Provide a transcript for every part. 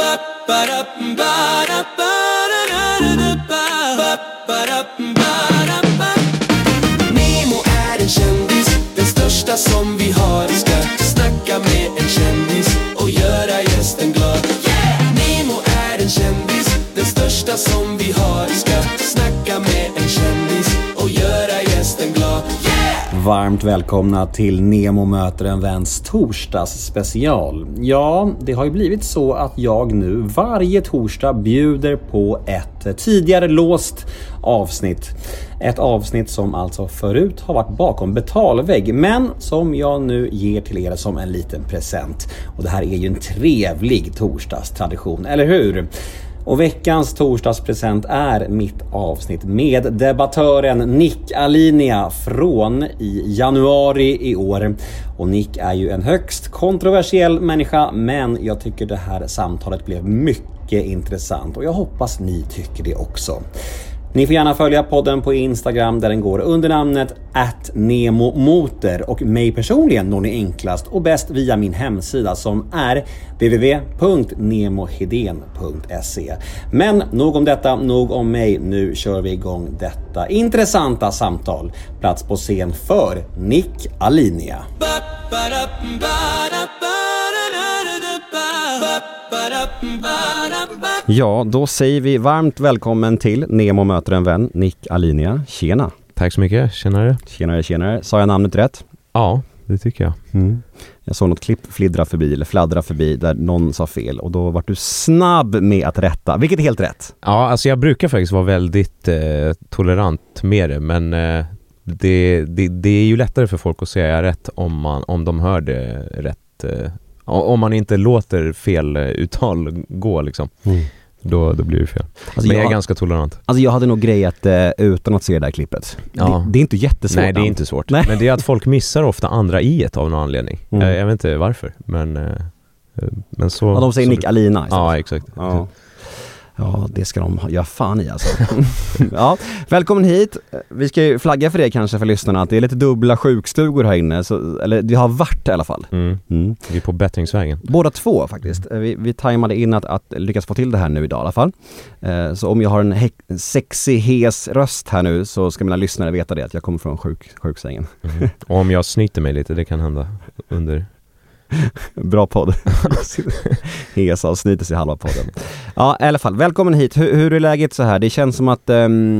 Nemo är en kändis, den största som vi har. Ska snacka med en kändis och göra gästen glad. Nemo är en kändis, den största som vi har. Ska snacka med en kändis och göra gästen glad. Varmt välkomna till Nemo möter en väns torsdagsspecial. Ja, det har ju blivit så att jag nu varje torsdag bjuder på ett tidigare låst avsnitt. Ett avsnitt som alltså förut har varit bakom betalvägg, men som jag nu ger till er som en liten present. Och det här är ju en trevlig torsdagstradition, eller hur? Och veckans torsdagspresent är mitt avsnitt med debattören Nick Alinia från i januari i år. Och Nick är ju en högst kontroversiell människa, men jag tycker det här samtalet blev mycket intressant och jag hoppas ni tycker det också. Ni får gärna följa podden på Instagram där den går under namnet @nemomotor och mig personligen når ni enklast och bäst via min hemsida som är www.nemohedén.se. Men nog om detta, nog om mig. Nu kör vi igång detta intressanta samtal. Plats på scen för Nick Alinia. Ja, då säger vi varmt välkommen till Nemo möter en vän, Nick Alinia. Tjena. Tack så mycket, tjenare. Tjenare. Sa jag namnet rätt? Ja, det tycker jag. Jag såg något klipp fladdra förbi där någon sa fel och då var du snabb med att rätta, vilket är helt rätt. Ja, alltså jag brukar faktiskt vara väldigt tolerant med det, men det är ju lättare för folk att säga rätt om de hör det rätt. Om man inte låter fel uttal gå liksom. Då blir det fel. Alltså men jag är ganska tolerant. Alltså jag hade nog grejat utan att se det där klippet. Ja. Det är inte jättesvårt. Nej, det är inte svårt. Nej. Men det är att folk missar ofta andra i-et av någon anledning. Jag vet inte varför, men så... Ja, de säger Nick Alina istället. Ja, exakt. Ja, det ska de göra fan i alltså. Ja, välkommen hit. Vi ska ju flagga för det kanske för lyssnarna att det är lite dubbla sjukstugor här inne. Eller det har varit i alla fall. Vi är på bättringsvägen. Båda två faktiskt. Vi tajmade in att lyckas få till det här nu idag i alla fall. Så om jag har en sexig, hes röst här nu så ska mina lyssnare veta det att jag kommer från sjuksängen. Och om jag snyter mig lite, det kan hända under... Bra podd. Hesa och snyter sig halva podden. Ja, i alla fall, välkommen hit. Hur är läget så här? Det känns som att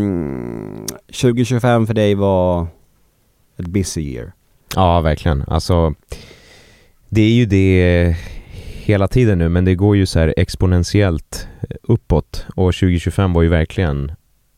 2025 för dig var ett busy year. Ja, verkligen. Alltså, det är ju det hela tiden nu, men det går ju så här exponentiellt uppåt. Och 2025 var ju verkligen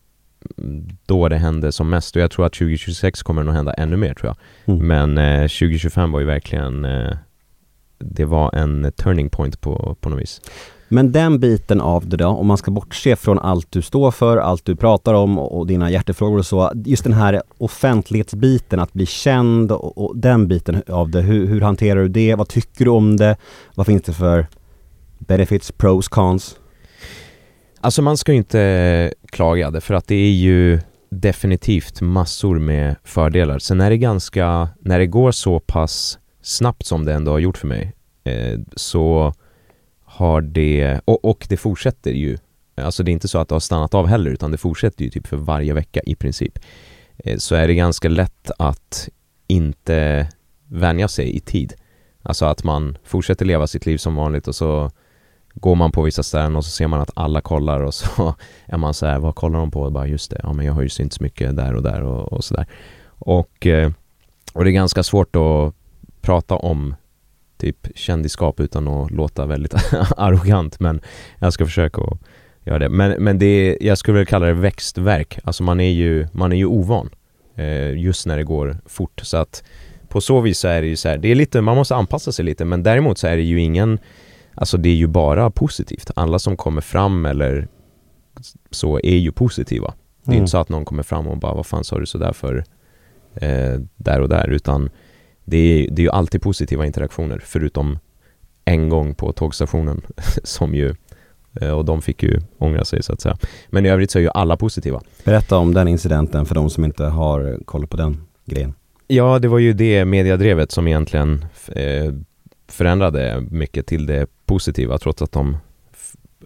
då det hände som mest. Och jag tror att 2026 kommer nog hända ännu mer, tror jag. Men 2025 var ju verkligen... det var en turning point på något vis. Men den biten av det då, om man ska bortse från allt du står för, allt du pratar om och dina hjärtefrågor och så, just den här offentlighetsbiten, att bli känd och den biten av det, hur hanterar du det? Vad tycker du om det? Vad finns det för benefits, pros, cons? Alltså man ska ju inte klaga det, för att det är ju definitivt massor med fördelar. Sen är det när det går så pass snabbt som det ändå har gjort för mig, så har det, och det fortsätter ju, alltså det är inte så att det har stannat av heller, utan det fortsätter ju typ för varje vecka i princip, så är det ganska lätt att inte vänja sig i tid. Alltså att man fortsätter leva sitt liv som vanligt och så går man på vissa ställen och så ser man att alla kollar och så är man så här, vad kollar de på? Och bara just det, ja men jag har ju synts mycket där och sådär. Och det är ganska svårt att prata om typ kändisskap utan att låta väldigt arrogant, men jag ska försöka att göra det. Men det, jag skulle väl kalla det växtverk. Alltså man är ju ovan just när det går fort, så att på så vis så är det ju så här, det är lite, man måste anpassa sig lite, men däremot så är det ju ingen, alltså det är ju bara positivt. Alla som kommer fram eller så är ju positiva. Det är inte så att någon kommer fram och bara, vad fan sa du så där för där och där, utan det är ju alltid positiva interaktioner, förutom en gång på tågstationen som ju, och de fick ju ångra sig så att säga. Men i övrigt så är ju alla positiva. Berätta om den incidenten för de som inte har koll på den grejen. Ja, det var ju det mediadrevet som egentligen förändrade mycket till det positiva, trots att de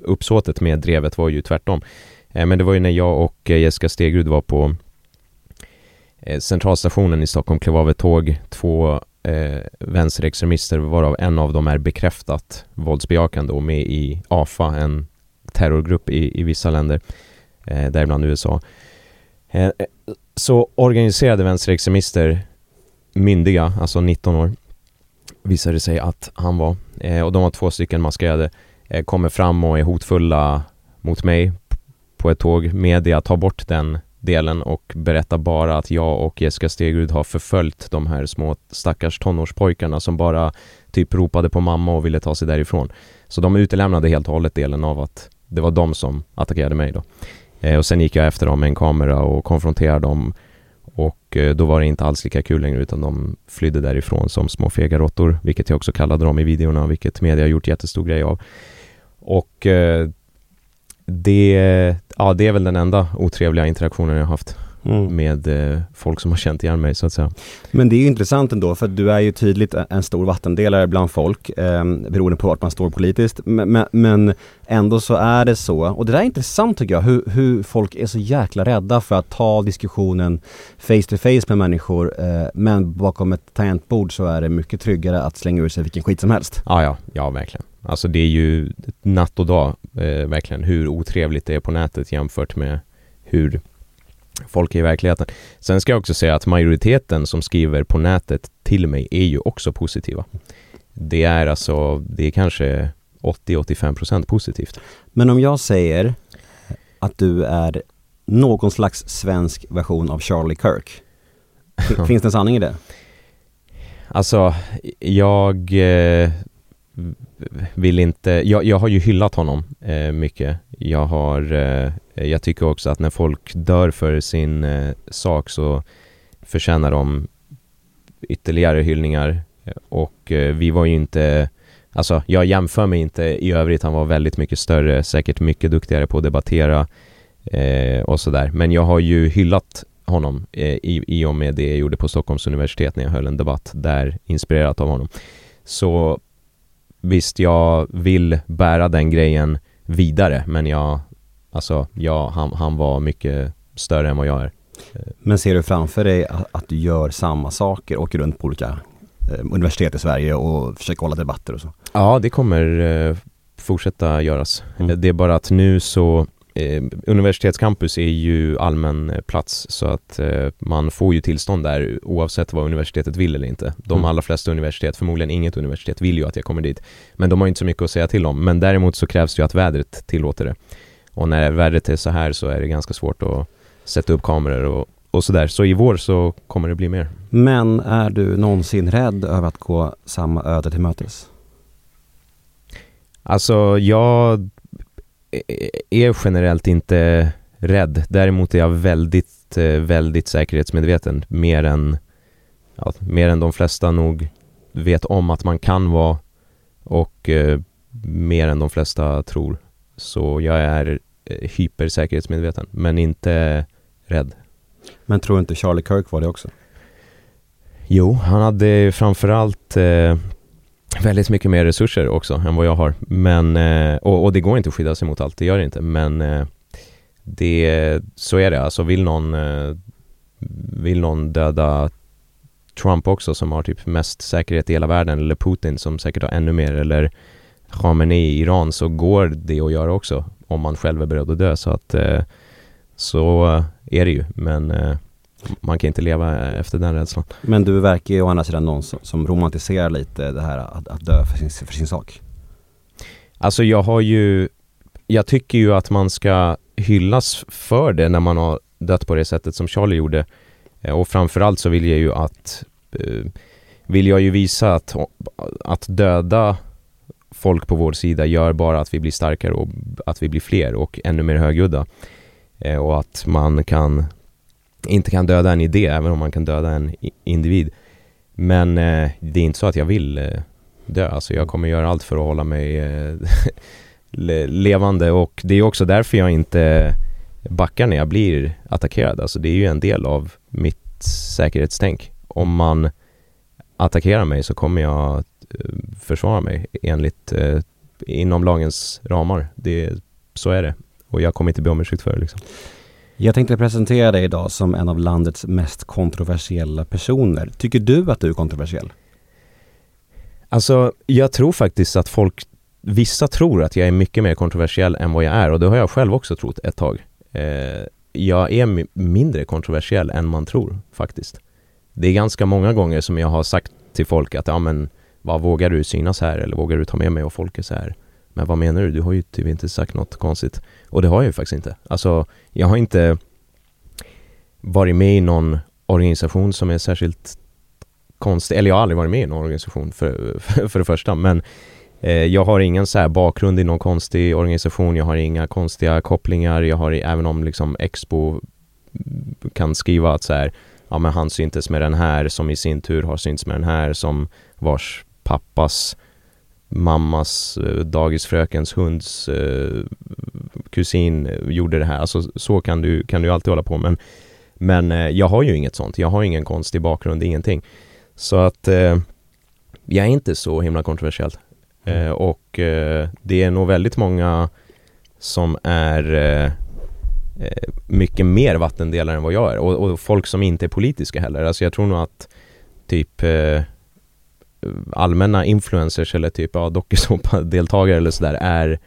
uppsåtet med drevet var ju tvärtom. Men det var ju när jag och Jessica Stegrud var på centralstationen i Stockholm, klev av ett tåg, 2 vänsterextremister, varav en av dem är bekräftat våldsbejakande och med i AFA, en terrorgrupp i vissa länder, däribland USA. Så organiserade vänsterextremister, myndiga, alltså 19 år, visade sig att han var, och de var 2 stycken maskerade, kommer fram och är hotfulla mot mig på ett tåg. Media tar bort den delen och berättar bara att jag och Jessica Stegrud har förföljt de här små stackars tonårspojkarna som bara typ ropade på mamma och ville ta sig därifrån. Så de utelämnade helt och hållet delen av att det var de som attackerade mig då. Och sen gick jag efter dem med en kamera och konfronterade dem, och då var det inte alls lika kul längre, utan de flydde därifrån som små fega råttor, vilket jag också kallade dem i videorna, vilket media har gjort jättestor grej av. Och det är väl den enda otrevliga interaktionen jag har haft med folk som har känt igen mig, så att säga. Men det är ju intressant ändå, för du är ju tydligt en stor vattendelare bland folk, beroende på vart man står politiskt. Men ändå så är det så, och det där är intressant tycker jag, hur folk är så jäkla rädda för att ta diskussionen face to face med människor, men bakom ett tangentbord så är det mycket tryggare att slänga ur sig vilken skit som helst. Ja, verkligen. Alltså det är ju natt och dag, verkligen, hur otrevligt det är på nätet jämfört med hur folk är i verkligheten. Sen ska jag också säga att majoriteten som skriver på nätet till mig är ju också positiva. Det är kanske 80-85% positivt. Men om jag säger att du är någon slags svensk version av Charlie Kirk, finns det en sanning i det? Alltså, jag vill inte... Jag har ju hyllat honom mycket. Jag tycker också att när folk dör för sin sak så förtjänar de ytterligare hyllningar. Och vi var ju inte... Alltså, jag jämför mig inte i övrigt. Han var väldigt mycket större, säkert mycket duktigare på att debattera och sådär. Men jag har ju hyllat honom i och med det jag gjorde på Stockholms universitet när jag höll en debatt där, inspirerat av honom. Så visst, jag vill bära den grejen vidare, men han var mycket större än vad jag är. Men ser du framför dig att du gör samma saker, åker runt på olika universitet i Sverige och försöker hålla debatter och så? Ja, det kommer fortsätta göras. Det är bara att nu så universitetscampus är ju allmän plats, så att man får ju tillstånd där oavsett vad universitetet vill eller inte. De allra flesta universitet, förmodligen inget universitet, vill ju att jag kommer dit. Men de har inte så mycket att säga till om. Men däremot så krävs det ju att vädret tillåter det. Och när vädret är så här så är det ganska svårt att sätta upp kameror och sådär. Så i vår så kommer det bli mer. Men är du någonsin rädd över att gå samma öde till mötes? Alltså, jag är generellt inte rädd. Däremot är jag väldigt, väldigt säkerhetsmedveten. Mer än de flesta nog vet om att man kan vara, och mer än de flesta tror. Så jag är hypersäkerhetsmedveten, men inte rädd. Men tror inte Charlie Kirk var det också? Jo, han hade framförallt väldigt mycket mer resurser också än vad jag har. Men, och det går inte att skydda sig mot allt, det gör det inte. Men så är det. Alltså vill någon döda Trump också, som har typ mest säkerhet i hela världen, eller Putin som säkert har ännu mer, eller Khamenei i Iran, så går det att göra också om man själv är beredd att dö. Så att så är det ju. Men man kan inte leva efter den rädslan. Men du verkar ju å andra sidan någon som romantiserar lite det här att dö för sin sak. Alltså jag tycker ju att man ska hyllas för det när man har dött på det sättet som Charlie gjorde. Och framförallt så vill jag ju visa att döda folk på vår sida gör bara att vi blir starkare och att vi blir fler och ännu mer högljudda. Och att man inte kan döda en idé även om man kan döda en individ. Men det är inte så att jag vill dö. Alltså jag kommer göra allt för att hålla mig levande, och det är också därför jag inte backar när jag blir attackerad. Alltså det är ju en del av mitt säkerhetstänk. Om man attackerar mig så kommer jag försvara mig enligt inom lagens ramar. Så är det. Och jag kommer inte be om ursäkt för det liksom. Jag tänkte presentera dig idag som en av landets mest kontroversiella personer. Tycker du att du är kontroversiell? Alltså, jag tror faktiskt att vissa tror att jag är mycket mer kontroversiell än vad jag är. Och det har jag själv också trott ett tag. Jag är mindre kontroversiell än man tror faktiskt. Det är ganska många gånger som jag har sagt till folk att ja men vad vågar du synas här eller vågar du ta med mig och folk är så här. Men vad menar du? Du har ju typ inte sagt något konstigt. Och det har jag ju faktiskt inte. Alltså jag har inte varit med i någon organisation som är särskilt konstig. Eller jag har aldrig varit med i någon organisation för det första. Men jag har ingen så här bakgrund i någon konstig organisation. Jag har inga konstiga kopplingar. Jag har även om liksom Expo kan skriva att så här, ja men han syntes med den här som i sin tur har synts med den här som vars pappas mammas dagisfrökens hunds kusin gjorde det här. Alltså så kan du alltid hålla på. Men jag har ju inget sånt. Jag har ingen konstig bakgrund, ingenting. Så att jag är inte så himla kontroversiell. Och det är nog väldigt många som är mycket mer vattendelare än vad jag är. Och folk som inte är politiska heller. Alltså jag tror nog att typ allmänna influencers eller typ dokusåpa-deltagare eller sådär är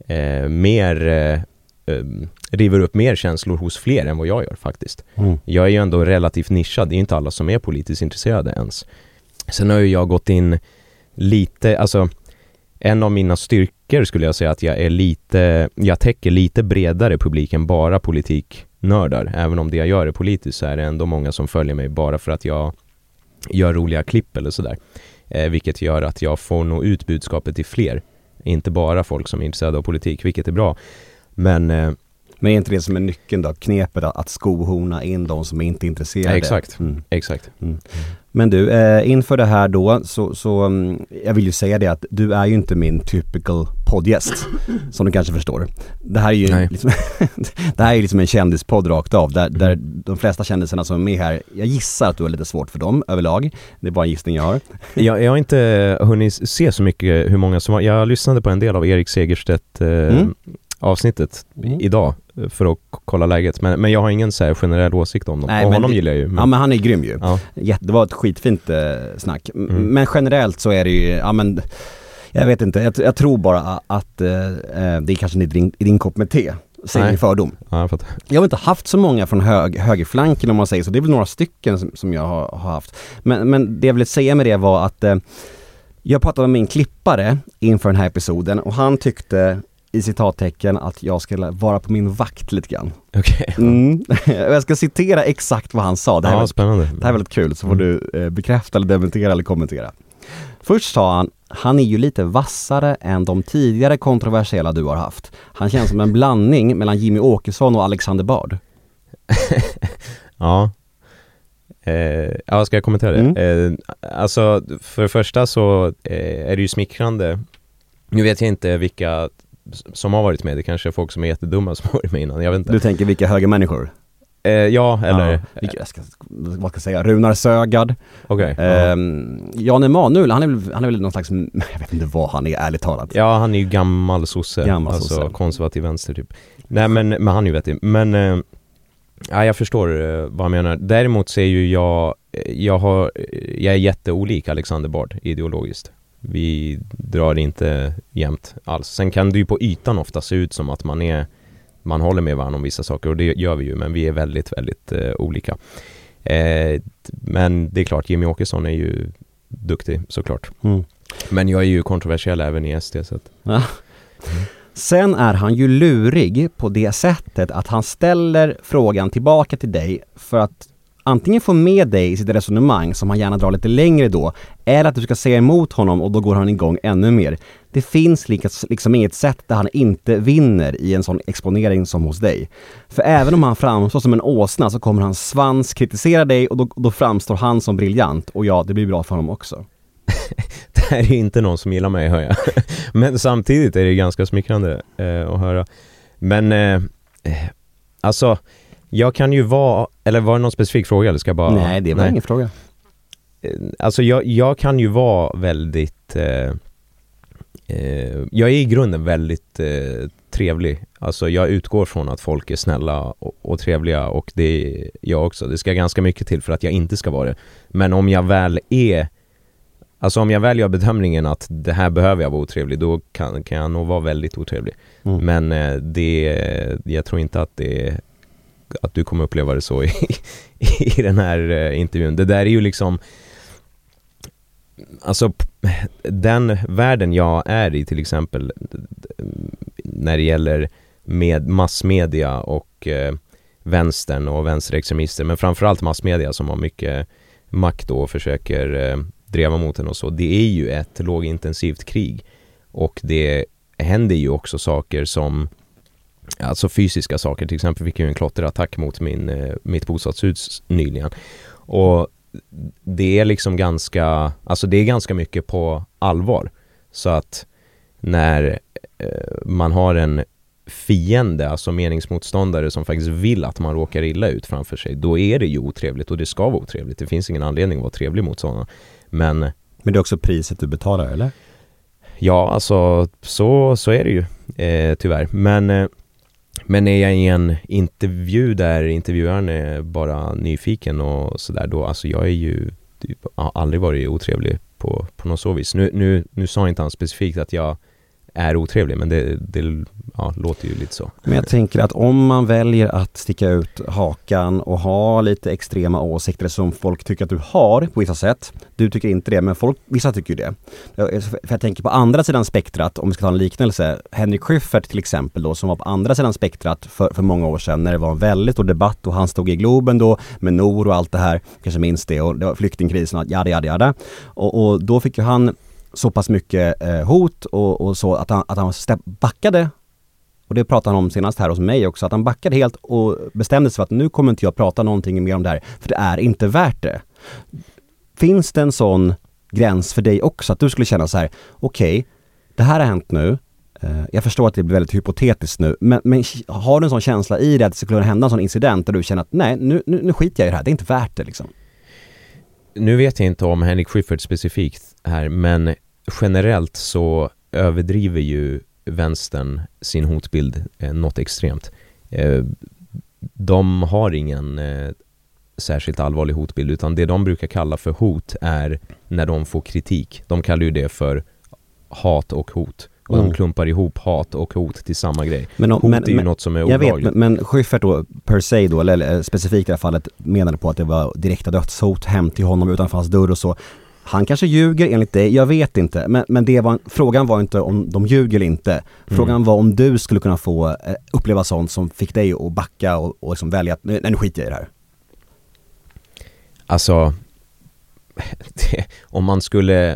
mer river upp mer känslor hos fler än vad jag gör faktiskt. Jag är ju ändå relativt nischad. Det är inte alla som är politiskt intresserade ens. Sen har ju jag gått in lite, alltså en av mina styrkor skulle jag säga att jag täcker lite bredare publik än bara politiknördar. Även om det jag gör är politiskt så är det ändå många som följer mig bara för att jag gör roliga klipp eller sådär. Vilket gör att jag får nå ut budskapet till fler. Inte bara folk som är intresserade av politik, vilket är bra. Men är inte det som är nyckeln då? Knepet att skohorna in de som är inte intresserade? Exakt. Men du, inför det här då så jag vill ju säga det att du är ju inte min typical poddgäst som du kanske förstår. Det här är ju liksom, det här är liksom en kändispodd rakt av där de flesta kändisarna som är med här, jag gissar att du har lite svårt för dem överlag. Det är bara en gissning jag har. Jag har inte hunnit se så mycket hur många som var. Jag lyssnade på en del av Erik Segerstedt avsnittet idag för att kolla läget. Men jag har ingen så här generell åsikt om dem. Nej, och honom gillar jag ju. Ja, men han är grym ju. Ja. Det var ett skitfint snack. Men generellt så är det ju, ja men jag vet inte, jag tror bara att det är kanske inte i din kopp med te. Säger min fördom. Ja, jag har inte haft så många från högerflanken om man säger så. Det är väl några stycken som jag har haft. Men det jag ville säga med det var att jag pratade med min klippare inför den här episoden och han tyckte i citattecken att jag skulle vara på min vakt lite grann. Okej. Jag ska citera exakt vad han sa. Det här spännande. Det här är väldigt kul, så får du bekräfta eller dementera eller kommentera. Först sa han är ju lite vassare än de tidigare kontroversiella du har haft. Han känns som en blandning mellan Jimmy Åkesson och Alexander Bard. Ja. Ska jag kommentera det? Alltså, för det första så är det ju smickrande. Nu vet jag inte vilka som har varit med. Det kanske är folk som är jättedumma som har varit med innan. Jag vet inte. Du tänker vilka höga människor? Ja, eller... vad ska jag säga? Runar Sögaard. Okay, Jan Emanuel, han är väl någon slags... Jag vet inte vad han är, ärligt talat. Ja, han är ju gammal sosse. Alltså konservativ vänster typ. Nej, men han är ju vettig. Men... jag förstår vad jag menar. Däremot så är ju jag är jätteolik Alexander Bard ideologiskt. Vi drar inte jämnt alls. Sen kan det ju på ytan ofta se ut som att man håller med varandra om vissa saker och det gör vi ju, men vi är väldigt, väldigt olika. Men det är klart, Jimmy Åkesson är ju duktig såklart. Men jag är ju kontroversiell även i SD så att... Sen är han ju lurig på det sättet att han ställer frågan tillbaka till dig för att antingen få med dig i sitt resonemang som han gärna drar lite längre då, eller att du ska säga emot honom och då går han igång ännu mer. Det finns liksom inget sätt där han inte vinner i en sån exponering som hos dig. För även om han framstår som en åsna så kommer hans svans kritisera dig och då framstår han som briljant och ja, det blir bra för honom också. Det här är inte någon som gillar mig, hör jag. Men samtidigt är det ganska smickrande att höra. Men alltså, jag kan ju vara... Eller var det någon specifik fråga? Eller ska jag bara... Nej, det var ingen fråga. Alltså, jag kan ju vara väldigt... Jag är i grunden väldigt trevlig. Alltså jag utgår från att folk är snälla och trevliga, och det är jag också. Det ska ganska mycket till för att jag inte ska vara det. Men om jag väl gör bedömningen att det här behöver jag vara otrevlig, då kan jag nog vara väldigt otrevlig. Men jag tror inte att att du kommer uppleva det så i den här intervjun. Det där är ju liksom, alltså den världen jag är i, till exempel när det gäller med massmedia och vänstern och vänsterextremister, men framförallt massmedia som har mycket makt och försöker dreva mot den och så, det är ju ett lågintensivt krig, och det händer ju också saker som, alltså fysiska saker. Till exempel fick jag en klotterattack mot mitt bostadshus nyligen, och det är liksom ganska mycket på allvar. Så att när man har en fiende, alltså meningsmotståndare som faktiskt vill att man råkar illa ut framför sig, då är det ju otrevligt, och det ska vara otrevligt. Det finns ingen anledning att vara trevlig mot sådana. Men det är också priset du betalar, eller? Ja, alltså så är det ju tyvärr. Men är jag i en intervju där intervjuaren är bara nyfiken och sådär, då, alltså jag är ju har aldrig varit otrevlig på något så vis. Nu sa inte han specifikt att jag är otrevlig, men det låter ju lite så. Men jag tänker att om man väljer att sticka ut hakan och ha lite extrema åsikter som folk tycker att du har på vissa sätt, du tycker inte det, men vissa tycker ju det. För jag tänker på andra sidan spektrat, om vi ska ta en liknelse, Henrik Schyffert till exempel då, som var på andra sidan spektrat för många år sedan när det var en väldigt stor debatt, och han stod i Globen då med Nor och allt det här, kanske minns det, och det var flyktingkrisen och jada. Och då fick ju han så pass mycket hot och så att han backade, och det pratade han om senast här hos mig också, att han backade helt och bestämde sig för att nu kommer inte jag prata någonting mer om det här, för det är inte värt det. Finns det en sån gräns för dig också, att du skulle känna så här: okej, det här har hänt nu, jag förstår att det blir väldigt hypotetiskt nu, men har du en sån känsla i det att det skulle hända en sån incident där du känner att nej, nu skiter jag i det här, det är inte värt det liksom? Nu vet jag inte om Henrik Schyffert specifikt här, men generellt så överdriver ju vänstern sin hotbild något extremt. De har ingen särskilt allvarlig hotbild, utan det de brukar kalla för hot är när de får kritik. De kallar ju det för hat och hot. Och de klumpar ihop hat och hot till samma grej. Hot är ju något som är olagligt. Jag vet, men Schyffert då, per se då, eller specifikt i det här fallet, menade på att det var direkta dödshot hem till honom utanför hans dörr och så. Han kanske ljuger enligt dig, jag vet inte. Men frågan var inte om de ljuger eller inte. Frågan var om du skulle kunna få uppleva sånt som fick dig att backa och liksom välja att nu skiter jag i det här. Alltså, om man skulle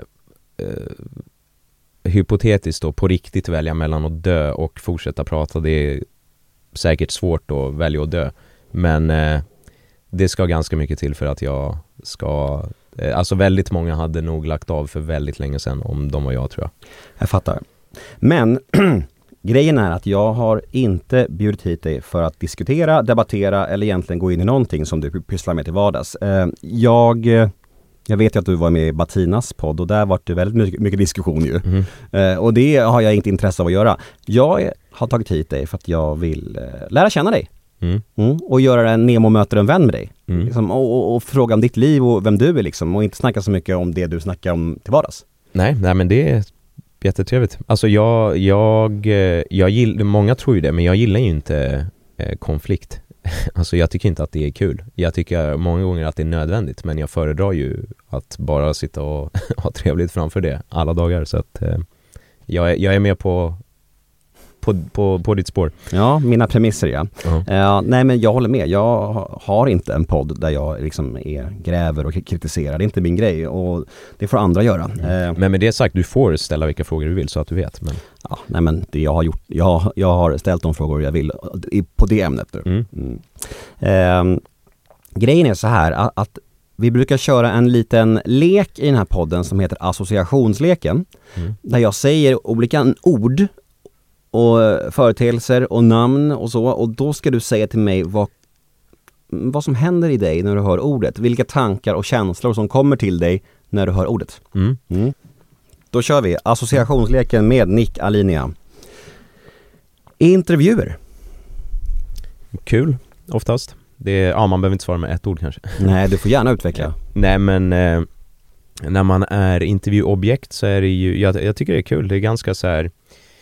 hypotetiskt då på riktigt välja mellan att dö och fortsätta prata, det är säkert svårt att välja att dö. Men det ska ganska mycket till för att jag ska... Alltså väldigt många hade nog lagt av för väldigt länge sedan om de var jag, tror jag. Jag fattar. Men grejen är att jag har inte bjudit hit dig för att diskutera, debattera eller egentligen gå in i någonting som du pysslar med till vardags. Jag vet ju att du var med i Batinas podd, och där var det väldigt mycket diskussion ju. Och det har jag inte intresse av att göra. Jag har tagit hit dig för att jag vill lära känna dig. Och göra en Nemo möter en vän med dig. Liksom, och fråga om ditt liv och vem du är liksom, och inte snacka så mycket om det du snackar om till vardags. Nej, men det är jättetrevligt. Alltså jag gillar, många tror ju det, men jag gillar ju inte konflikt. Alltså jag tycker inte att det är kul. Jag tycker många gånger att det är nödvändigt, men jag föredrar ju att bara sitta och ha trevligt framför det alla dagar. Så att jag är med på ditt spår. Ja, mina premisser, ja. Nej, men jag håller med. Jag har inte en podd där jag liksom gräver och kritiserar. Det är inte min grej, och det får andra göra. Men med det sagt, du får ställa vilka frågor du vill så att du vet. Men... Ja, nej, men det jag har gjort, jag har ställt de frågor jag vill på det ämnet nu. Grejen är så här att vi brukar köra en liten lek i den här podden som heter associationsleken. Där jag säger olika ord och företeelser och namn och så, och då ska du säga till mig vad som händer i dig när du hör ordet, vilka tankar och känslor som kommer till dig när du hör ordet. då kör vi associationsleken med Nick Alinea. Intervjuer. Kul, oftast. Man behöver inte svara med ett ord kanske. Nej, du får gärna utveckla. Nej, men när man är intervjuobjekt så är det ju, jag tycker det är kul. Det är ganska så här,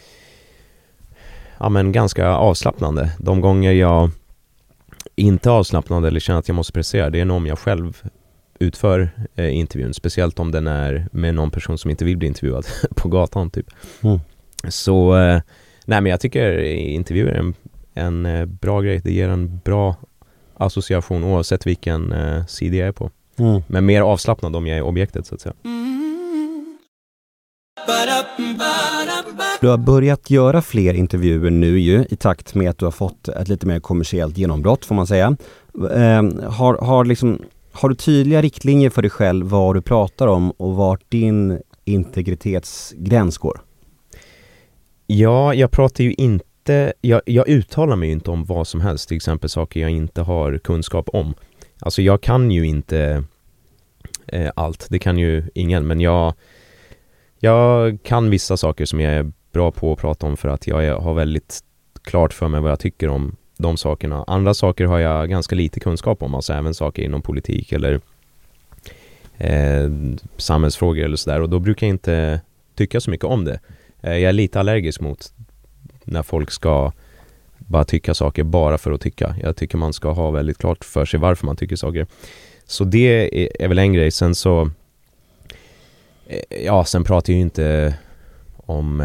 ganska avslappnande. De gånger jag inte är avslappnad eller känner att jag måste prestera, det är nog om jag själv utför intervjun. Speciellt om den är med någon person som inte vill bli intervjuad på gatan typ. Så men jag tycker intervjuer är en bra grej. Det ger en bra association oavsett vilken sida jag är på. Men mer avslappnad om jag är objektet så att säga. Du har börjat göra fler intervjuer nu ju, i takt med att du har fått ett lite mer kommersiellt genombrott får man säga. Har du tydliga riktlinjer för dig själv vad du pratar om och vart din integritetsgräns går? Ja, jag pratar ju inte, jag uttalar mig ju inte om vad som helst, till exempel saker jag inte har kunskap om. Alltså jag kan ju inte allt, det kan ju ingen, men jag kan vissa saker som jag är bra på att prata om för att jag har väldigt klart för mig vad jag tycker om de sakerna. Andra saker har jag ganska lite kunskap om, alltså även saker inom politik eller samhällsfrågor eller sådär, och då brukar jag inte tycka så mycket om det. Jag är lite allergisk mot när folk ska bara tycka saker bara för att tycka. Jag tycker man ska ha väldigt klart för sig varför man tycker saker. Så det är väl en grej. Sen så sen pratar jag ju inte om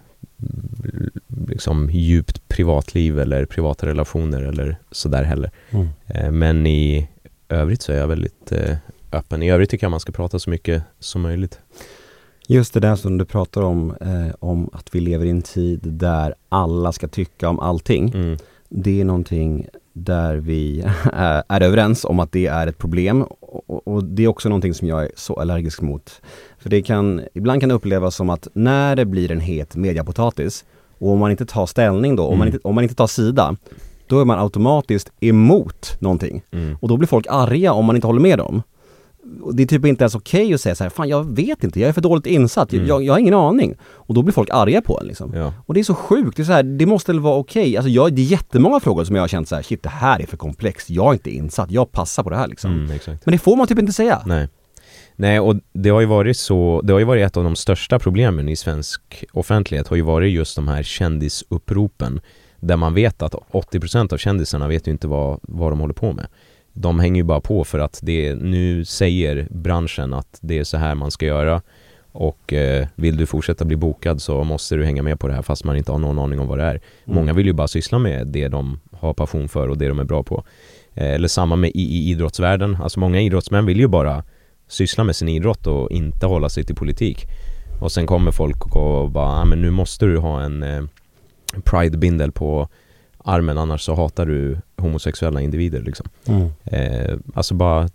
liksom djupt privatliv eller privata relationer eller sådär heller. Men i övrigt så är jag väldigt öppen. I övrigt tycker jag man ska prata så mycket som möjligt. Just det där som du pratar om att vi lever i en tid där alla ska tycka om allting. Det är någonting där vi är överens om att det är ett problem, och det är också någonting som jag är så allergisk mot. För ibland kan det upplevas som att när det blir en het mediapotatis och om man inte tar ställning då, om man inte tar sida, då är man automatiskt emot någonting. Och då blir folk arga om man inte håller med dem. Det är typ inte ens okej att säga så här, fan jag vet inte, jag är för dåligt insatt, jag har ingen aning. Och då blir folk arga på en liksom. Ja. Och det är så sjukt, det är så här, det måste väl vara okej. Alltså det är jättemånga frågor som jag har känt så här, shit det här är för komplext, jag är inte insatt, jag passar på det här liksom. Men det får man typ inte säga. Nej, och det har ju varit ett av de största problemen i svensk offentlighet har ju varit just de här kändisuppropen, där man vet att 80% av kändisarna vet ju inte vad de håller på med. De hänger ju bara på för att nu säger branschen att det är så här man ska göra, och vill du fortsätta bli bokad så måste du hänga med på det här fast man inte har någon aning om vad det är. Många vill ju bara syssla med det de har passion för och det de är bra på. Eller samma med i idrottsvärlden. Alltså många idrottsmän vill ju bara syssla med sin idrott och inte hålla sig till politik. Och sen kommer folk och bara, men nu måste du ha en Pride-bindel på armen, annars så hatar du homosexuella individer liksom. Alltså bara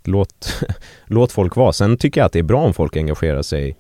låt folk vara. Sen tycker jag att det är bra om folk engagerar sig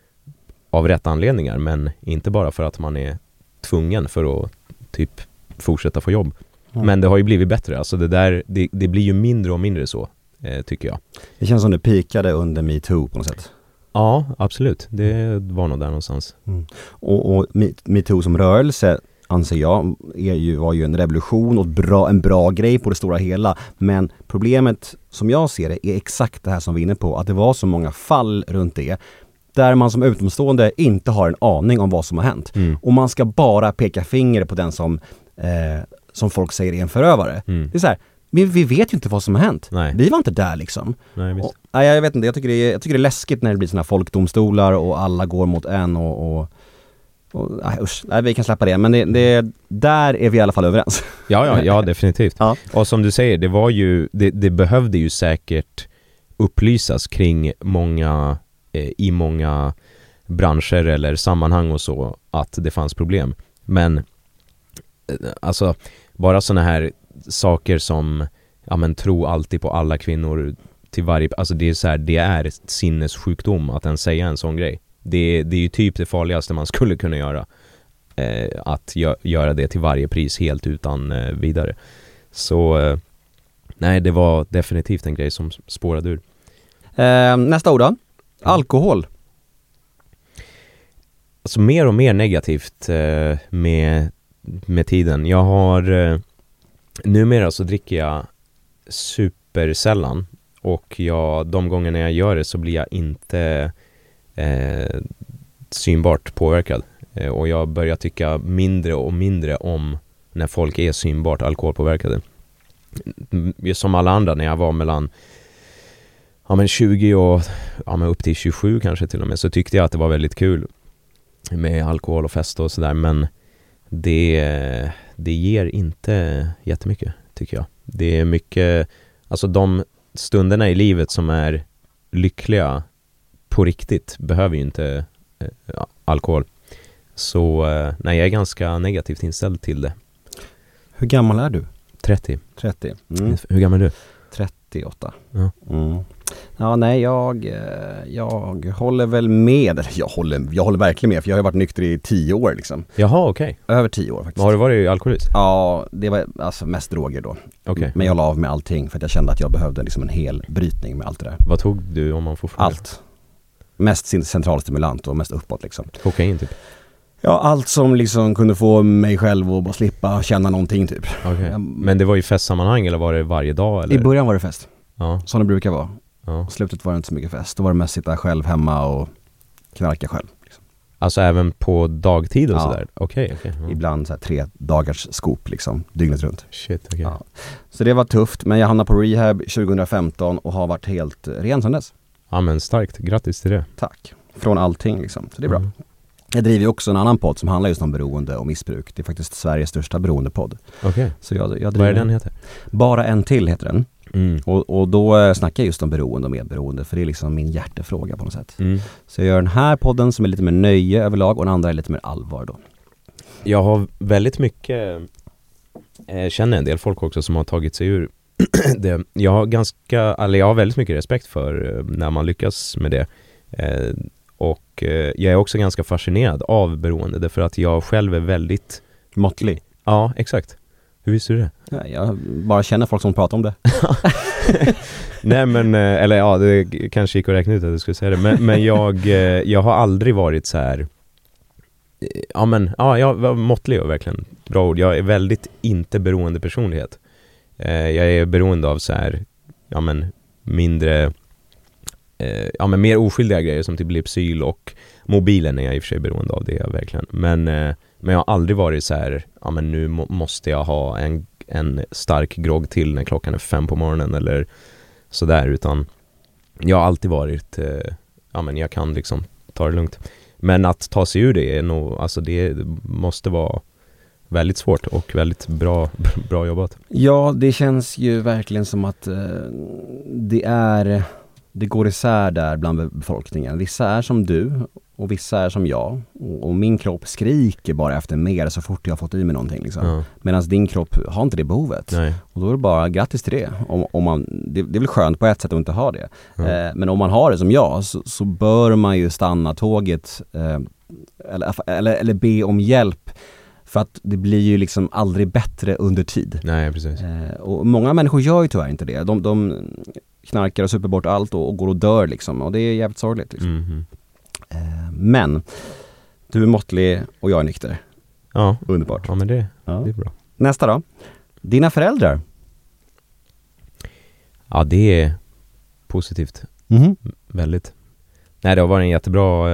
av rätt anledningar, men inte bara för att man är tvungen för att typ fortsätta få jobb. Men det har ju blivit bättre. Alltså det blir ju mindre och mindre så, tycker jag. Det känns som det pikade under MeToo på något sätt. Ja, absolut. Det var nog där någonstans. Och MeToo som rörelse anser jag var ju en revolution och en bra grej på det stora hela. Men problemet som jag ser det är exakt det här som vi är inne på. Att det var så många fall runt det. Där man som utomstående inte har en aning om vad som har hänt. Och man ska bara peka finger på den som folk säger är en förövare. Det är så här, vi vet ju inte vad som har hänt. Nej. Vi var inte där liksom. Nej, visst. Jag vet inte, jag tycker det är läskigt när det blir såna folkdomstolar och alla går mot en vi kan släppa det, men där är vi i alla fall överens. Ja, definitivt. Ja. Och som du säger, det behövde ju säkert upplysas kring i många branscher eller sammanhang och så, att det fanns problem. Men alltså bara såna här saker som tro alltid på alla kvinnor till varje, alltså det är så här, det är ett sinnessjukdom att ens säga en sån grej. Det är ju typ det farligaste man skulle kunna göra, att göra det till varje pris helt utan vidare. Så nej, det var definitivt en grej som spårade ur. Nästa ord då? Alkohol. alltså mer och mer negativt med tiden. Jag har numera så dricker jag supersällan, och de gångerna jag gör det så blir jag inte synbart påverkad. Och jag börjar tycka mindre och mindre om när folk är synbart alkoholpåverkade. Som alla andra, när jag var mellan 20 och upp till 27 kanske till och med, så tyckte jag att det var väldigt kul med alkohol och fest och sådär, men det ger inte jättemycket, tycker jag. Det är mycket, alltså de stunderna i livet som är lyckliga på riktigt behöver ju inte alkohol. Så nej, jag är ganska negativt inställd till det. Hur gammal är du? 30. 30. Hur gammal är du? 38. Ja. Ja, nej, jag håller väl med. Jag håller verkligen med, för jag har varit nykter i 10 år liksom. Jaha, okej. Över 10 år faktiskt. Har du varit alkoholist? Ja, det var alltså mest droger då. Okej. Men jag la av med allting för att jag kände att jag behövde liksom en hel brytning med allt det där. Vad tog du, om man får fråga? Allt. Mest centralstimulant och mest uppåt liksom. Kokain typ? Ja, allt som liksom kunde få mig själv att bara slippa känna någonting typ. Okay. Men det var ju festsammanhang, eller var det varje dag? Eller? I början var det fest. Ja. Som det brukar vara. Ja. Slutet var det inte så mycket fest. Då var det mest sitta själv hemma och knarka själv. Liksom. Alltså även på dagtid och sådär? Okej. Ja. Ibland så här 3 dagars skop liksom, dygnet runt. Shit, okej. Ja. Så det var tufft, men jag hamnade på rehab 2015 och har varit helt ren sedan dess. Ja, men starkt. Grattis till det. Tack. Från allting liksom, så det är bra. Jag driver ju också en annan podd som handlar just om beroende och missbruk. Det är faktiskt Sveriges största beroendepodd. Okej. Så jag driver. Vad är den heter? Bara en till heter den. Mm. Och då snackar jag just om beroende och medberoende, för det är liksom min hjärtefråga på något sätt. Mm. Så jag gör den här podden som är lite mer nöje överlag, och den andra är lite mer allvar då. Jag har väldigt mycket, känner en del folk också som har tagit sig ur det. Jag har väldigt mycket respekt för när man lyckas med det. Och jag är också ganska fascinerad av beroende, därför att jag själv är väldigt måttlig. Ja, exakt. Hur visste du det? Ja, jag bara känner folk som pratar om det. Nej, men eller ja, det kanske gick att räkna ut att du skulle säga det, men jag har aldrig varit så här. Jag var måttlig, och verkligen bra ord. Jag är väldigt inte beroende personlighet. Jag är beroende av så här, mindre mer oskyldiga grejer som typ Lypsyl, och mobilen är jag i och för sig beroende av, det är jag verkligen. Men jag har aldrig varit så här, nu måste jag ha en stark grogg till när klockan är 5 på morgonen eller sådär, utan jag har alltid varit jag kan liksom ta det lugnt. Men att ta sig ur det är nog, alltså det måste vara väldigt svårt och väldigt bra jobbat. Ja, det känns ju verkligen som att det går isär där bland befolkningen. Vissa är som du och vissa är som jag. Och min kropp skriker bara efter mer så fort jag har fått i mig någonting. Liksom. Ja. Medan din kropp har inte det behovet. Nej. Och då är det bara grattis till det. Det är väl skönt på ett sätt att inte ha det. Ja. Men om man har det som jag så bör man ju stanna tåget eller be om hjälp. För att det blir ju liksom aldrig bättre under tid. Nej, precis. Och många människor gör ju tyvärr inte det. De knarkar och super bort allt och går och dör liksom. Och det är jävligt sorgligt liksom. Mm-hmm. Men du är måttlig och jag är nykter. Ja. Underbart. Ja, men det är bra. Nästa då. Dina föräldrar? Ja, det är positivt. Mm-hmm. Väldigt. Nej, det har varit en jättebra...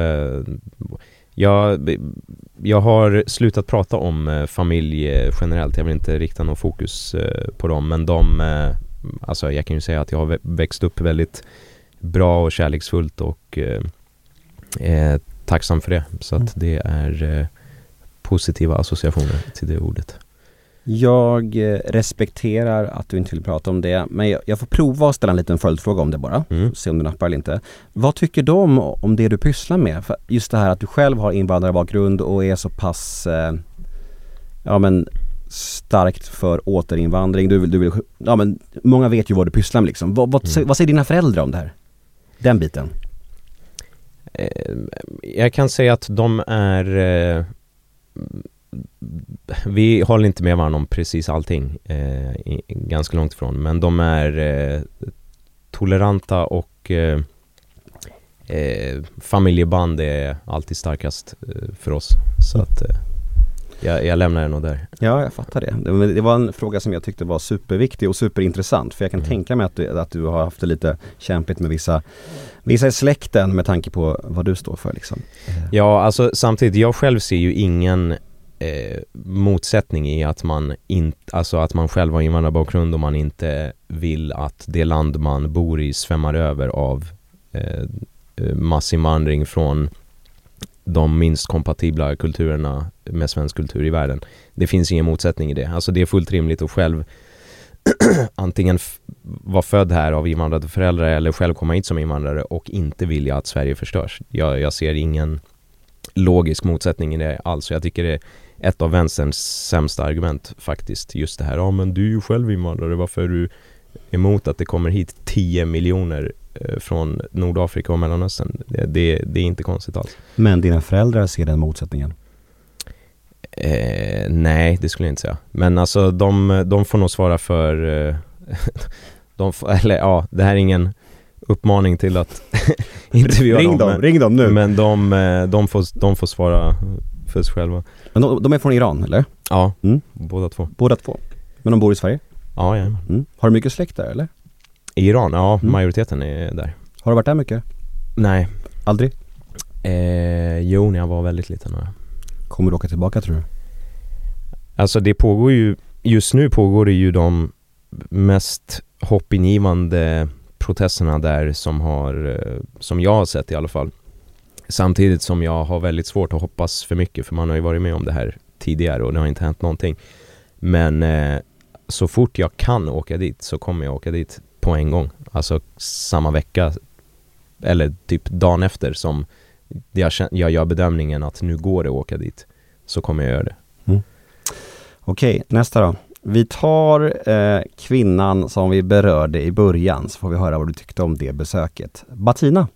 Jag har slutat prata om familj generellt. Jag vill inte rikta någon fokus på dem. Men alltså jag kan ju säga att jag har växt upp väldigt bra och kärleksfullt och är tacksam för det. Så att det är positiva associationer till det ordet. Jag respekterar att du inte vill prata om det, men jag får prova att ställa en liten följdfråga om det bara. Se om du nappar eller inte. Vad tycker du om det du pysslar med? För just det här att du själv har invandrarbakgrund och är så pass starkt för återinvandring. Du vill, många vet ju vad du pysslar med liksom. Vad säger dina föräldrar om det här? Den biten. Jag kan säga att de är... vi håller inte med varandra om precis allting, ganska långt ifrån, men de är toleranta och familjeband är alltid starkast för oss. Så att jag lämnar det nog där. Ja, jag fattar det. Det var en fråga som jag tyckte var superviktig och superintressant. För jag kan tänka mig att du har haft det lite kämpigt med vissa i släkten med tanke på vad du står för liksom. Ja, alltså samtidigt, jag själv ser ju ingen motsättning i att man att man själv har invandrarbakgrund och man inte vill att det land man bor i svämmar över av massinvandring från de minst kompatibla kulturerna med svensk kultur i världen. Det finns ingen motsättning i det. Alltså det är fullt rimligt att själv antingen vara född här av invandrade föräldrar eller själv komma hit som invandrare och inte vilja att Sverige förstörs. Jag ser ingen logisk motsättning i det alls. Jag tycker det är ett av vänsterns sämsta argument faktiskt. Just det här, ja men du är ju själv invandrare, varför är du emot att det kommer hit 10 miljoner från Nordafrika och Mellanöstern? Det är inte konstigt alls. Men dina föräldrar ser den motsättningen? Nej, det skulle jag inte säga. Men alltså de får nog svara för det här är ingen uppmaning till att intervjua ring dem nu. Men de får svara för sig själva. Men de är från Iran, eller? Ja, båda två. Men de bor i Sverige? Ja. Har du mycket släkt där, eller? I Iran, ja, majoriteten är där. Har du varit där mycket? Nej. Aldrig? Jo, när jag var väldigt liten. Ja. Kommer du åka tillbaka, tror du? Alltså det pågår ju, just nu pågår det ju de mest hoppingivande protesterna där som jag har sett i alla fall. Samtidigt som jag har väldigt svårt att hoppas för mycket, för man har ju varit med om det här tidigare och det har inte hänt någonting. Men så fort jag kan åka dit så kommer jag åka dit på en gång. Alltså samma vecka eller typ dagen efter som jag gör bedömningen att nu går det att åka dit, så kommer jag göra det. Okej, nästa då. Vi tar kvinnan som vi berörde i början, så får vi höra vad du tyckte om det besöket. Bettina?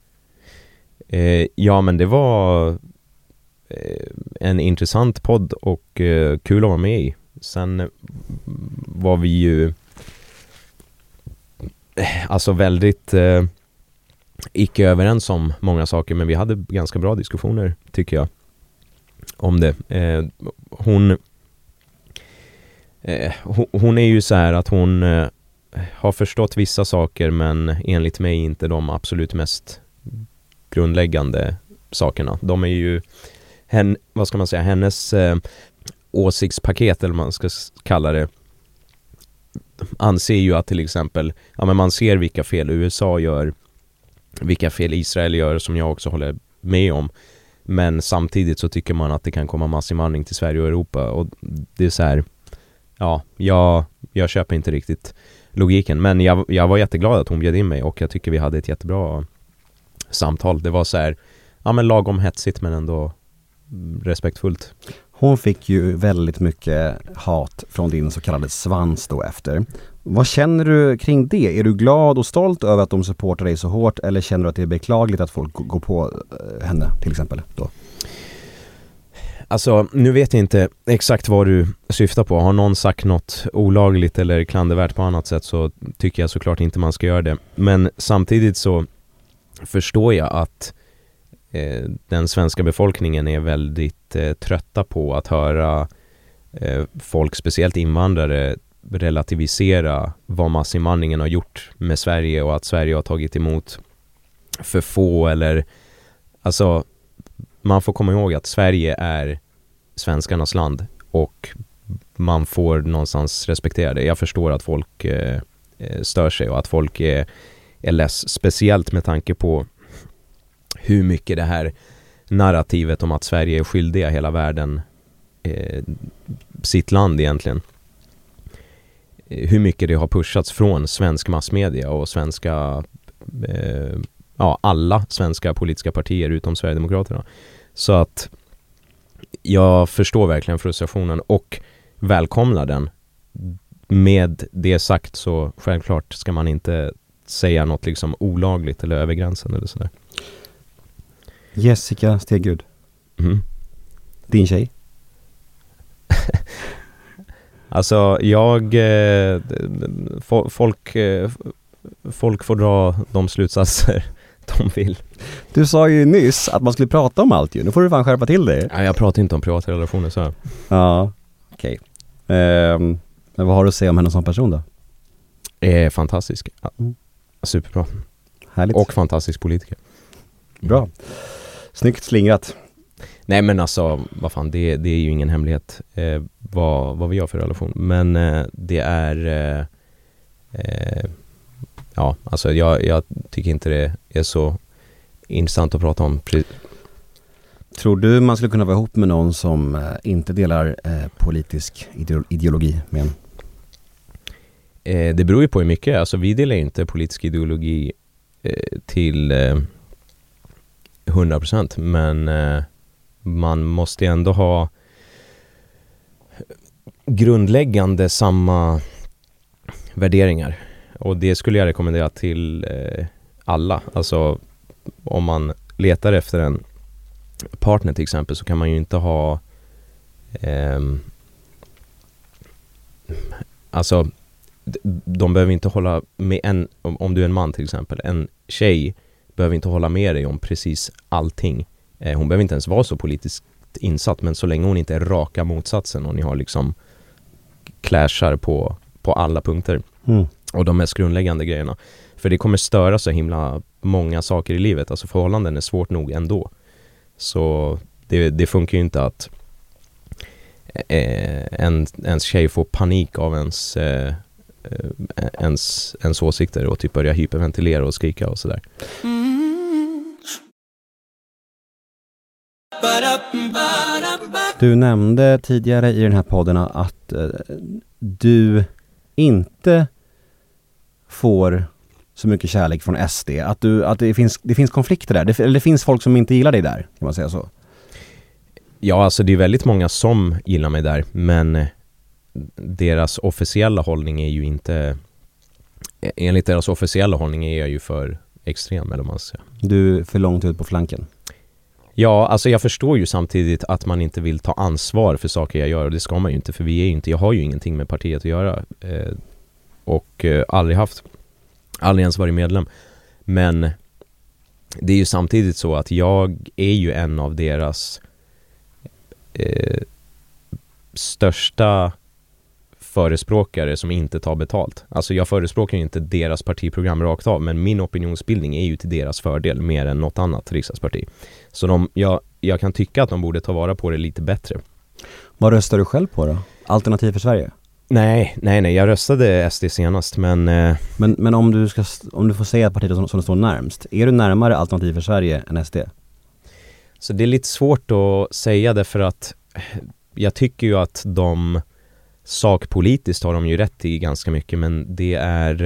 Ja, men det var en intressant podd och kul att vara med i. Sen var vi ju alltså väldigt icke överens om många saker, men vi hade ganska bra diskussioner tycker jag om det. Hon är ju så här att hon har förstått vissa saker, men enligt mig inte de absolut mest grundläggande sakerna. De är ju hennes åsiktspaket, eller man ska kalla det, anser ju att till exempel men man ser vilka fel USA gör, vilka fel Israel gör, som jag också håller med om, men samtidigt så tycker man att det kan komma massinvandring till Sverige och Europa, och det är så här, jag köper inte riktigt logiken, men jag var jätteglad att hon bjöd in mig och jag tycker vi hade ett jättebra samtal. Det var så här, men lagom hetsigt men ändå respektfullt. Hon fick ju väldigt mycket hat från din så kallade svans då efter. Vad känner du kring det? Är du glad och stolt över att de supportar dig så hårt, eller känner du att det är beklagligt att folk går på henne till exempel då? Alltså, nu vet jag inte exakt vad du syftar på. Har någon sagt något olagligt eller klandervärt på annat sätt, så tycker jag såklart inte man ska göra det. Men samtidigt så förstår jag att den svenska befolkningen är väldigt trötta på att höra folk, speciellt invandrare, relativisera vad massinvandringen har gjort med Sverige och att Sverige har tagit emot för få, eller alltså man får komma ihåg att Sverige är svenskarnas land och man får någonstans respektera det. Jag förstår att folk stör sig och att folk är less, speciellt med tanke på hur mycket det här narrativet om att Sverige är skyldiga hela världen sitt land egentligen, hur mycket det har pushats från svensk massmedia och svenska alla svenska politiska partier utom Sverigedemokraterna. Så att jag förstår verkligen frustrationen och välkomnar den. Med det sagt så självklart ska man inte säga något liksom olagligt eller över gränsen eller sådär. Jessica Stegud. Din tjej? Alltså folk får dra de slutsatser de vill. Du sa ju nyss att man skulle prata om allt ju. Nu får du fan skärpa till dig. Ja, jag pratar inte om privata relationer så. Ja, okej. Men vad har du att säga om henne som person då? Fantastisk. Ja. Superbra. Härligt. Och fantastisk politiker. Bra. Snyggt slingrat. Nej men alltså, vad fan, det är ju ingen hemlighet vad vi har för relation. Men det är ja, alltså jag tycker inte det är så intressant att prata om. Tror du man skulle kunna vara ihop med någon som inte delar politisk ideologi med en? Det beror ju på hur mycket. Alltså vi delar inte politisk ideologi till 100%, men man måste ändå ha grundläggande samma värderingar. Och det skulle jag rekommendera till alla. Alltså om man letar efter en partner till exempel, så kan man ju inte ha alltså de behöver inte hålla med om du är en man till exempel, en tjej behöver inte hålla med dig om precis allting. Hon behöver inte ens vara så politiskt insatt, men så länge hon inte är raka motsatsen och ni har liksom clashar på alla punkter och de mest grundläggande grejerna. För det kommer störa så himla många saker i livet. Alltså förhållanden är svårt nog ändå. Så det funkar ju inte att ens tjej får panik av ens åsikter och typ börja hyperventilera och skrika och sådär. Du nämnde tidigare i den här podden att du inte får så mycket kärlek från SD. Att det finns konflikter där. Det finns folk som inte gillar dig där, kan man säga så. Ja, alltså det är väldigt många som gillar mig där, men deras officiella hållning är ju inte... Enligt deras officiella hållning är jag ju för extrem, eller man ska säga. Du är för långt ut på flanken. Ja, alltså jag förstår ju samtidigt att man inte vill ta ansvar för saker jag gör, och det ska man ju inte, för jag har ju ingenting med partiet att göra och aldrig ens varit medlem. Men det är ju samtidigt så att jag är ju en av deras största förespråkare som inte tar betalt. Alltså jag förespråkar ju inte deras partiprogram rakt av, men min opinionsbildning är ju till deras fördel mer än något annat riksdagsparti. Så jag kan tycka att de borde ta vara på det lite bättre. Vad röstar du själv på då? Alternativ för Sverige? Nej, jag röstade SD senast, men om du får säga ett parti som står närmst, är du närmare Alternativ för Sverige än SD? Så det är lite svårt att säga, därför att jag tycker ju att sakpolitiskt har de ju rätt i ganska mycket, men det är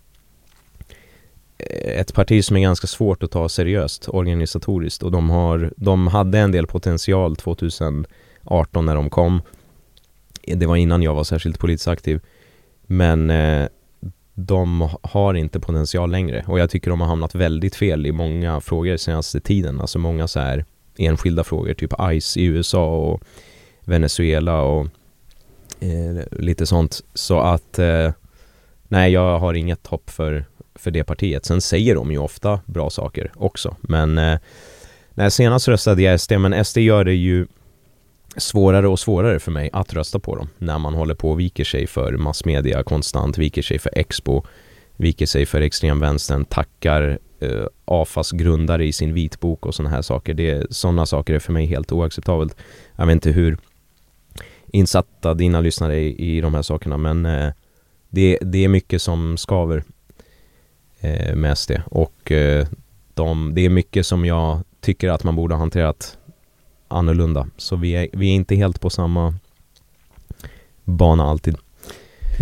ett parti som är ganska svårt att ta seriöst organisatoriskt, och de hade en del potential 2018 när de kom. Det var innan jag var särskilt politiskt aktiv, men de har inte potential längre, och jag tycker de har hamnat väldigt fel i många frågor senaste tiden. Alltså många så här enskilda frågor, typ ICE i USA och Venezuela och lite sånt. Så att nej, jag har inget hopp för det partiet. Sen säger de ju ofta bra saker också, men när senast röstade jag SD, men SD gör det ju svårare och svårare för mig att rösta på dem när man håller på och viker sig för massmedia konstant, viker sig för Expo, viker sig för extremvänstern, tackar AFAs grundare i sin vitbok och såna här saker. Sådana saker är för mig helt oacceptabelt. Jag vet inte hur insatta dina lyssnare i de här sakerna, men det är mycket som skaver med SD, och det är mycket som jag tycker att man borde ha hanterat annorlunda. Så vi är inte helt på samma bana alltid. Det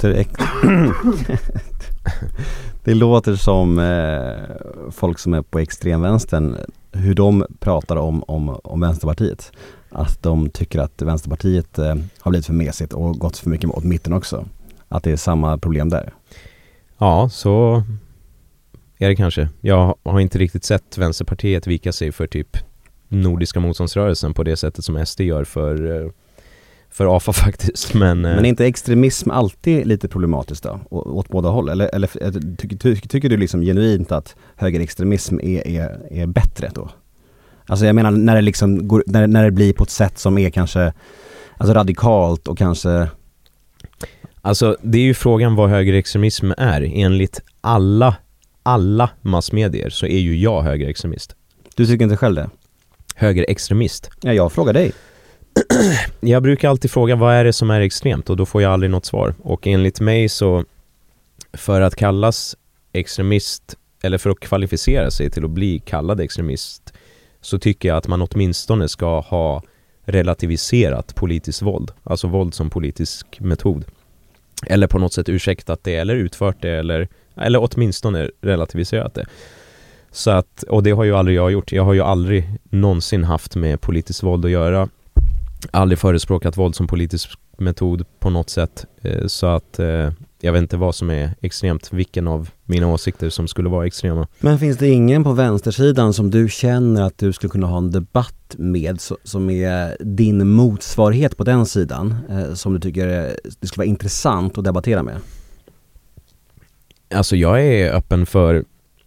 låter som folk som är på extremvänstern, hur de pratar om Vänsterpartiet. Att de tycker att Vänsterpartiet har blivit för mesigt och gått för mycket åt mitten också. Att det är samma problem där. Ja, så är det kanske. Jag har inte riktigt sett Vänsterpartiet vika sig för typ Nordiska motståndsrörelsen på det sättet som SD gör för AFA faktiskt. Men är inte extremism alltid lite problematiskt då? Åt båda håll? Eller tycker du liksom genuint att högerextremism är bättre då? Alltså jag menar när det liksom går, när det blir på ett sätt som är kanske alltså radikalt och kanske... Alltså det är ju frågan vad högerextremism är. Enligt alla massmedier så är ju jag högerextremist. Du tycker inte själv det? Högerextremist? Ja, jag frågar dig. Jag brukar alltid fråga vad är det som är extremt och då får jag aldrig något svar. Och enligt mig så för att kallas extremist eller för att kvalificera sig till att bli kallad extremist så tycker jag att man åtminstone ska ha relativiserat politiskt våld. Alltså våld som politisk metod. Eller på något sätt ursäktat det eller utfört det eller åtminstone relativiserat det. Så att, och det har ju aldrig jag gjort. Jag har ju aldrig någonsin haft med politiskt våld att göra. Aldrig förespråkat våld som politisk metod på något sätt. Så att jag vet inte vad som är extremt, vilken av mina åsikter som skulle vara extrema. Men finns det ingen på vänstersidan som du känner att du skulle kunna ha en debatt med som är din motsvarighet på den sidan som du tycker det skulle vara intressant att debattera med? Alltså jag är öppen för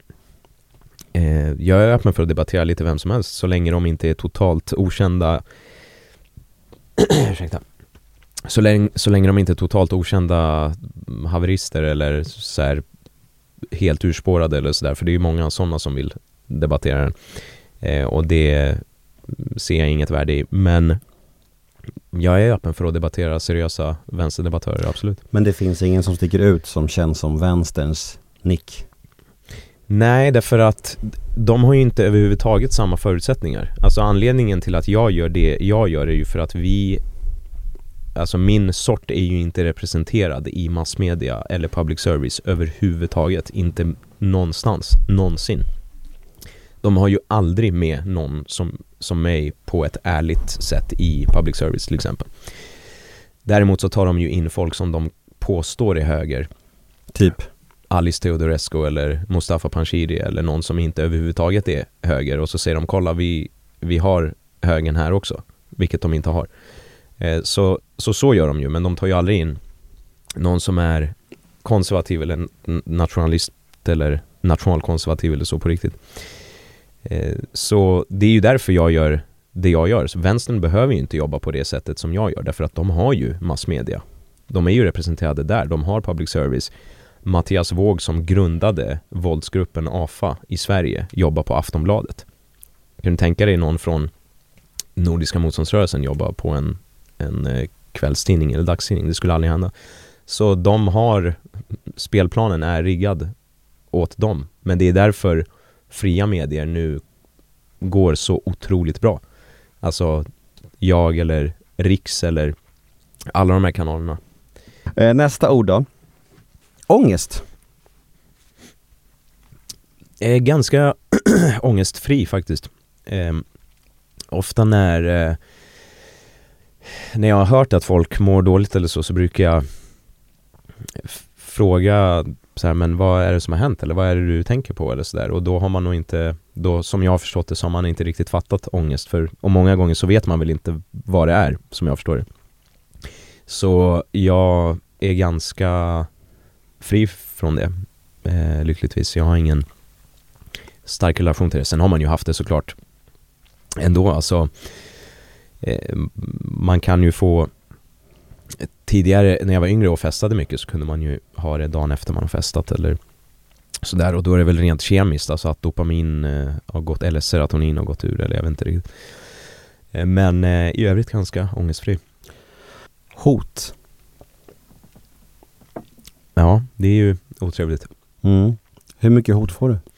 att debattera lite vem som helst så länge de inte är totalt okända ursäkta. Så länge de inte är totalt okända haverister eller så här helt urspårade eller sådär, för det är ju många sådana som vill debattera den. Och det ser jag inget värde i. Men jag är öppen för att debattera seriösa vänsterdebattörer, absolut. Men det finns ingen som sticker ut som känns som vänsterns nick? Nej, därför att de har ju inte överhuvudtaget samma förutsättningar. Alltså anledningen till att jag gör det jag gör är ju för att alltså min sort är ju inte representerad i massmedia eller public service överhuvudtaget. Inte någonstans, någonsin. De har ju aldrig med någon som mig på ett ärligt sätt i public service till exempel. Däremot så tar de ju in folk som de påstår är höger. Typ Alice Teodorescu eller Mustafa Panshiri eller någon som inte överhuvudtaget är höger. Och så säger de, kolla vi har högern här också. Vilket de inte har. Så gör de ju, men de tar ju aldrig in någon som är konservativ eller nationalist eller nationalkonservativ eller så på riktigt. Så det är ju därför jag gör det jag gör. Så vänstern behöver ju inte jobba på det sättet som jag gör, därför att de har ju massmedia. De är ju representerade där, de har public service. Mattias Våg som grundade våldsgruppen AFA i Sverige jobbar på Aftonbladet. Kan du tänka dig någon från Nordiska motståndsrörelsen jobbar på en kvällstidning eller dagstidning? Det skulle aldrig hända. Så spelplanen är riggad åt dem. Men det är därför fria medier nu går så otroligt bra. Alltså jag eller Riks eller alla de här kanalerna. Nästa ord då. Ångest. Är ganska ångestfri faktiskt. Ofta när jag har hört att folk mår dåligt eller så brukar jag fråga så här, men vad är det som har hänt eller vad är det du tänker på eller sådär, och då har man nog inte, som jag har förstått det, så har man inte riktigt fattat ångest, och många gånger så vet man väl inte vad det är, som jag förstår det. Så jag är ganska fri från det, lyckligtvis. Jag har ingen stark relation till det. Sen har man ju haft det såklart ändå, alltså man kan ju få tidigare, när jag var yngre och festade mycket, så kunde man ju ha det dagen efter man har festat eller sådär, och då är det väl rent kemiskt, alltså att dopamin har gått, eller serotonin har gått ur, eller jag vet inte riktigt. Men i övrigt ganska ångestfri. Hot. Ja, det är ju otrevligt. Hur mycket hot får du?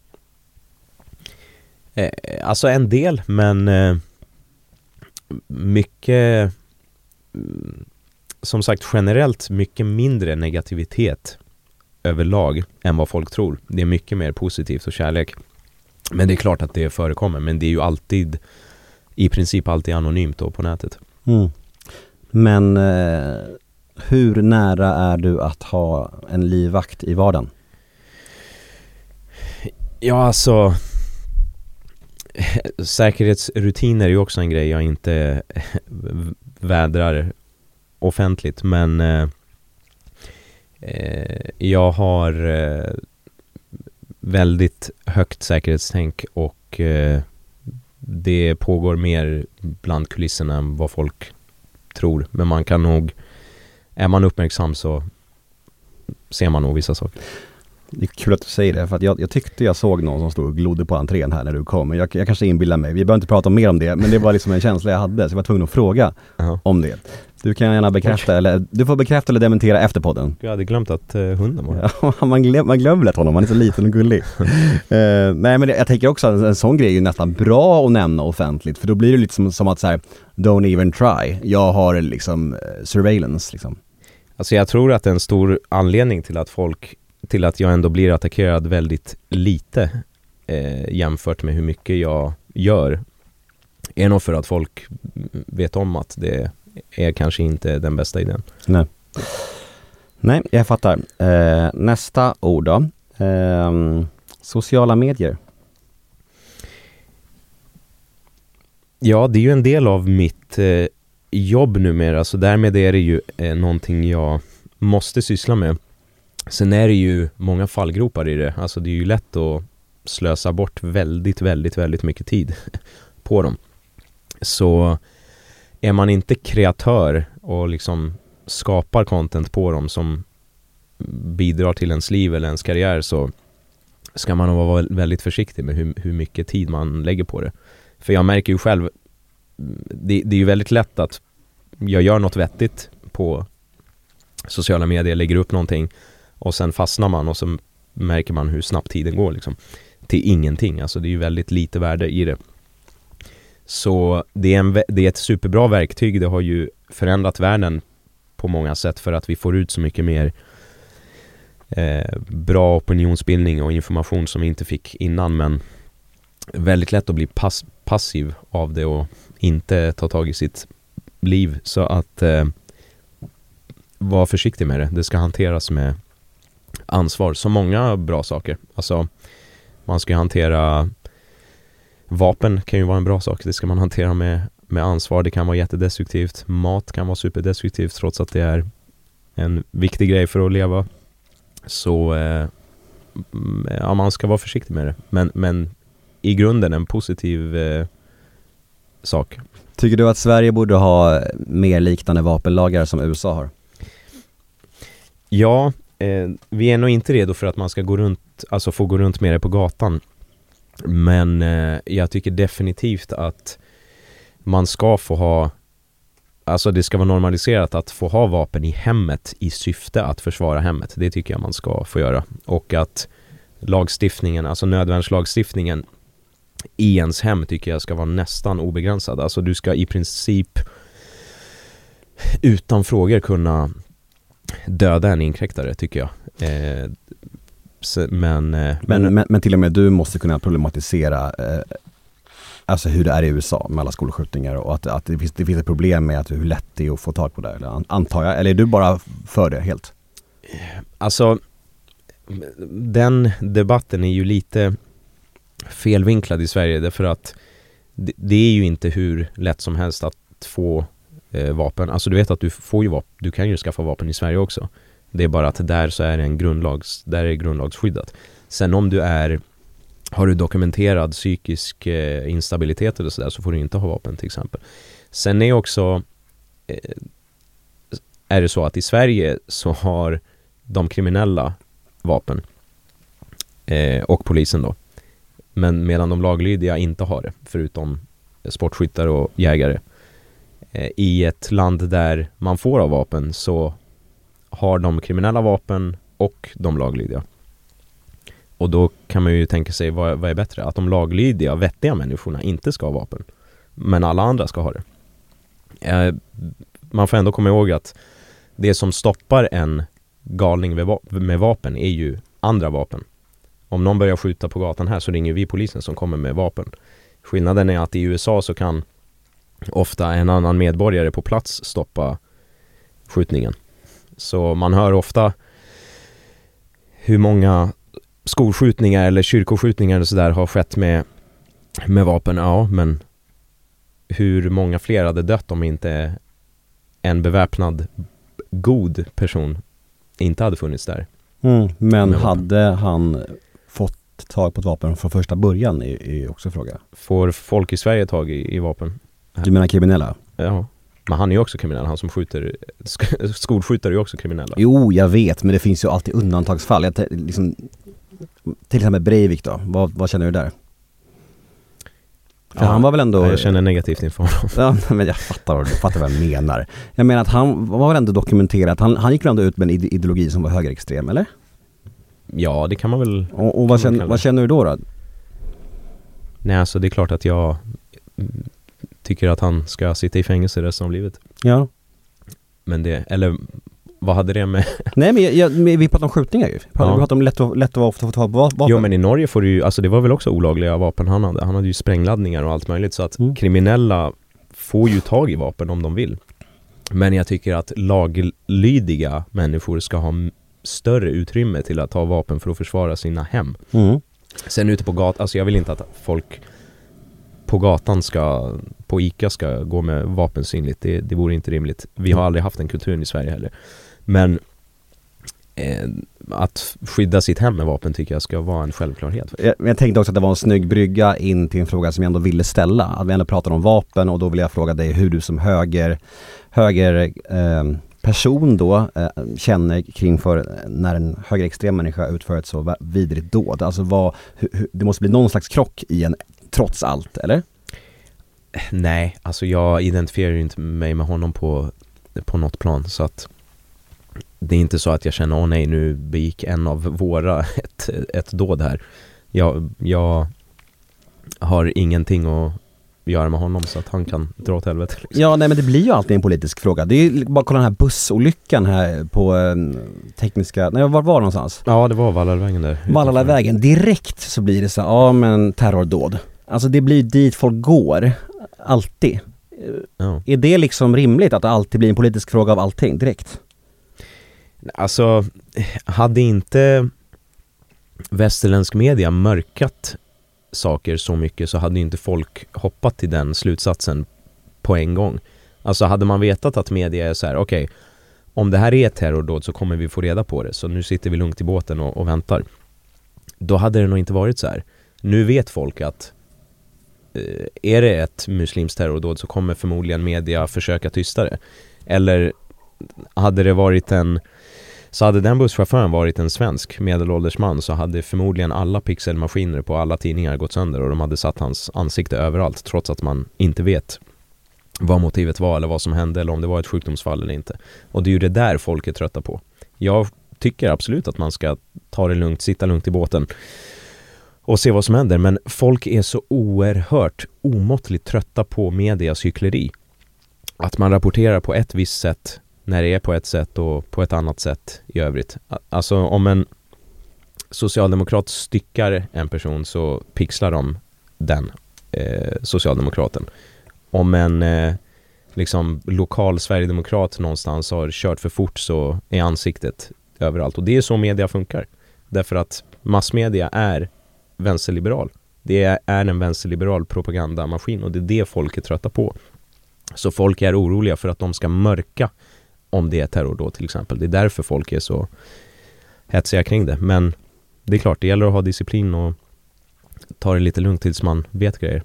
Alltså en del, men mycket, som sagt, generellt mycket mindre negativitet överlag än vad folk tror. Det är mycket mer positivt och kärlek. Men det är klart att det förekommer, men det är ju alltid, i princip alltid anonymt då på nätet. Men hur nära är du att ha en livvakt i vardagen? Ja, alltså säkerhetsrutiner är ju också en grej jag inte vädrar offentligt, men jag har väldigt högt säkerhetstänk och det pågår mer bland kulisserna än vad folk tror. Men man kan nog, är man uppmärksam så ser man nog vissa saker. Det är kul att du säger det, för att jag tyckte jag såg någon som stod och glodde på entrén här när du kom. Jag kanske inbillar mig, vi behöver inte prata mer om det, men det var liksom en känsla jag hade, så jag var tvungen att fråga om det. Du kan gärna bekräfta, eller du får bekräfta eller dementera efter podden. Jag hade glömt att hunden var ja, man glömmer lätt honom, han är så liten och gullig. Nej, men jag tänker också att en sån grej är ju nästan bra att nämna offentligt, för då blir det lite som att så här, don't even try. Jag har liksom surveillance liksom. Alltså jag tror att en stor anledning till att jag ändå blir attackerad väldigt lite jämfört med hur mycket jag gör är nog för att folk vet om att det är kanske inte den bästa idén. Nej, jag fattar. Nästa ord då. Sociala medier. Ja, det är ju en del av mitt jobb numera, så därmed är det ju någonting jag måste syssla med. Sen är det ju många fallgropar i det. Alltså det är ju lätt att slösa bort väldigt, väldigt, väldigt mycket tid på dem. Så är man inte kreatör och liksom skapar content på dem som bidrar till ens liv eller ens karriär, så ska man nog vara väldigt försiktig med hur mycket tid man lägger på det. För jag märker ju själv, det är ju väldigt lätt att jag gör något vettigt på sociala medier, lägger upp någonting och sen fastnar man och så märker man hur snabbt tiden går liksom, till ingenting. Alltså det är ju väldigt lite värde i det. Så det är ett superbra verktyg. Det har ju förändrat världen på många sätt för att vi får ut så mycket mer bra opinionsbildning och information som vi inte fick innan, men väldigt lätt att bli passiv av det och inte ta tag i sitt liv. Så att vara försiktig med det. Det ska hanteras med ansvar. Så många bra saker. Alltså man ska hantera vapen, kan ju vara en bra sak. Det ska man hantera med ansvar. Det kan vara jättedestruktivt. Mat kan vara superdestruktivt trots att det är en viktig grej för att leva. Så ja, man ska vara försiktig med det. Men i grunden en positiv sak. Tycker du att Sverige borde ha mer liknande vapenlagar som USA har? Ja, vi är nog inte redo för att man ska få gå runt med det på gatan. Men jag tycker definitivt att man ska få ha, alltså det ska vara normaliserat att få ha vapen i hemmet i syfte att försvara hemmet. Det tycker jag man ska få göra. Och att lagstiftningen, alltså nödvärnslagstiftningen i ens hem tycker jag ska vara nästan obegränsad. Alltså du ska i princip utan frågor kunna döda en inkräktare, tycker jag. Men till och med du måste kunna problematisera alltså hur det är i USA med alla skolskjutningar och att det finns ett problem med att hur lätt det är att få tag på det, eller antar jag, eller är du bara för det helt? Alltså den debatten är ju lite felvinklad i Sverige, därför att det är ju inte hur lätt som helst att få vapen. Alltså du vet att du får ju vapen, du kan ju skaffa vapen i Sverige också. Det är bara att där så är det där är grundlagsskyddat. Sen om har du dokumenterad psykisk instabilitet eller sådär, så får du inte ha vapen till exempel. Sen är också är det så att i Sverige så har de kriminella vapen och polisen då. Men medan de laglydiga inte har det, förutom sportskyttar och jägare. I ett land där man får ha vapen så har de kriminella vapen och de laglydiga. Och då kan man ju tänka sig, vad är bättre? Att de laglydiga, vettiga människorna inte ska ha vapen, men alla andra ska ha det. Man får ändå komma ihåg att det som stoppar en galning med vapen är ju andra vapen. Om någon börjar skjuta på gatan här så ringer vi polisen som kommer med vapen. Skillnaden är att i USA så kan ofta en annan medborgare på plats stoppa skjutningen. Så man hör ofta hur många skolskjutningar eller kyrkoskjutningar och sådär har skett med vapen. Ja, men hur många fler hade dött om inte en beväpnad god person inte hade funnits där. Men hade han fått tag på ett vapen från första början är också fråga. Får folk i Sverige tag i vapen? Du menar kriminella? Ja, men han är ju också kriminell. Han som skjuter, skolskjutare är ju också kriminella. Jo, jag vet, men det finns ju alltid undantagsfall. Liksom, till exempel Breivik då, vad känner du där? För han var väl ändå... Jag känner negativt inför honom. Ja, men jag fattar vad jag menar. Jag menar att han var väl ändå dokumenterat. Han gick väl ändå ut med en ideologi som var högerextrem, eller? Ja, det kan man väl... Och vad känner du då? Nej, alltså det är klart att jag tycker att han ska sitta i fängelse resten av livet. Ja. Men det... Eller vad hade det med... Nej, men vi pratar om skjutningar ju. Vi pratar om lätt att få tag på vapen. Jo, men i Norge får du ju... Alltså det var väl också olagliga vapen han hade. Han hade ju sprängladdningar och allt möjligt. Så att kriminella får ju tag i vapen om de vill. Men jag tycker att laglydiga människor ska ha större utrymme till att ta vapen för att försvara sina hem. Sen ute på gatan... Alltså jag vill inte att folk på gatan på ICA ska gå med vapen synligt. Det vore inte rimligt. Vi har aldrig haft den kulturen i Sverige heller. Men att skydda sitt hem med vapen tycker jag ska vara en självklarhet. Jag tänkte också att det var en snygg brygga in till en fråga som jag ändå ville ställa. Att vi ändå pratar om vapen, och då vill jag fråga dig hur du som höger person då känner kring för när en högerextrem människa utför ett så vidrigt dåd. Alltså det måste bli någon slags krock i en trots allt, eller? Nej, alltså jag identifierar ju inte mig med honom på något plan, så att det är inte så att jag känner, nej, nu begick en av våra ett dåd här. Jag har ingenting att göra med honom, så att han kan dra åt helvete. Liksom. Ja, nej, men det blir ju alltid en politisk fråga. Det är ju bara kolla den här bussolyckan här på tekniska... Nej, var det någonstans? Ja, det var Valhallvägen där. Valhallvägen. Direkt så blir det så, men terrordåd. Alltså det blir dit folk går. Alltid. Ja. Är det liksom rimligt att det alltid blir en politisk fråga av allting direkt? Alltså, hade inte västerländsk media mörkat saker så mycket, så hade inte folk hoppat till den slutsatsen på en gång. Alltså hade man vetat att media är så här, okej, om det här är terrordåd så kommer vi få reda på det, så nu sitter vi lugnt i båten och väntar. Då hade det nog inte varit så här. Nu vet folk att är det ett muslimskt terrordåd så kommer förmodligen media försöka tysta det. Eller hade det varit så hade den busschauffören varit en svensk medelålders man, så hade förmodligen alla pixelmaskiner på alla tidningar gått sönder och de hade satt hans ansikte överallt, trots att man inte vet vad motivet var eller vad som hände eller om det var ett sjukdomsfall eller inte. Och det är ju det där folk är trötta på. Jag tycker absolut att man ska ta det lugnt, sitta lugnt i båten och se vad som händer, men folk är så oerhört omåttligt trötta på medias hyckleri. Att man rapporterar på ett visst sätt när det är på ett sätt och på ett annat sätt i övrigt. Alltså om en socialdemokrat styckar en person så pixlar de den socialdemokraten. Om en liksom lokal sverigedemokrat någonstans har kört för fort så är ansiktet överallt. Och det är så media funkar. Därför att massmedia är vänsterliberal. Det är en vänsterliberal propagandamaskin och det är det folk är trötta på. Så folk är oroliga för att de ska mörka om det är terrordåd till exempel. Det är därför folk är så hetsiga kring det. Men det är klart, det gäller att ha disciplin och ta det lite lugnt tills man vet grejer.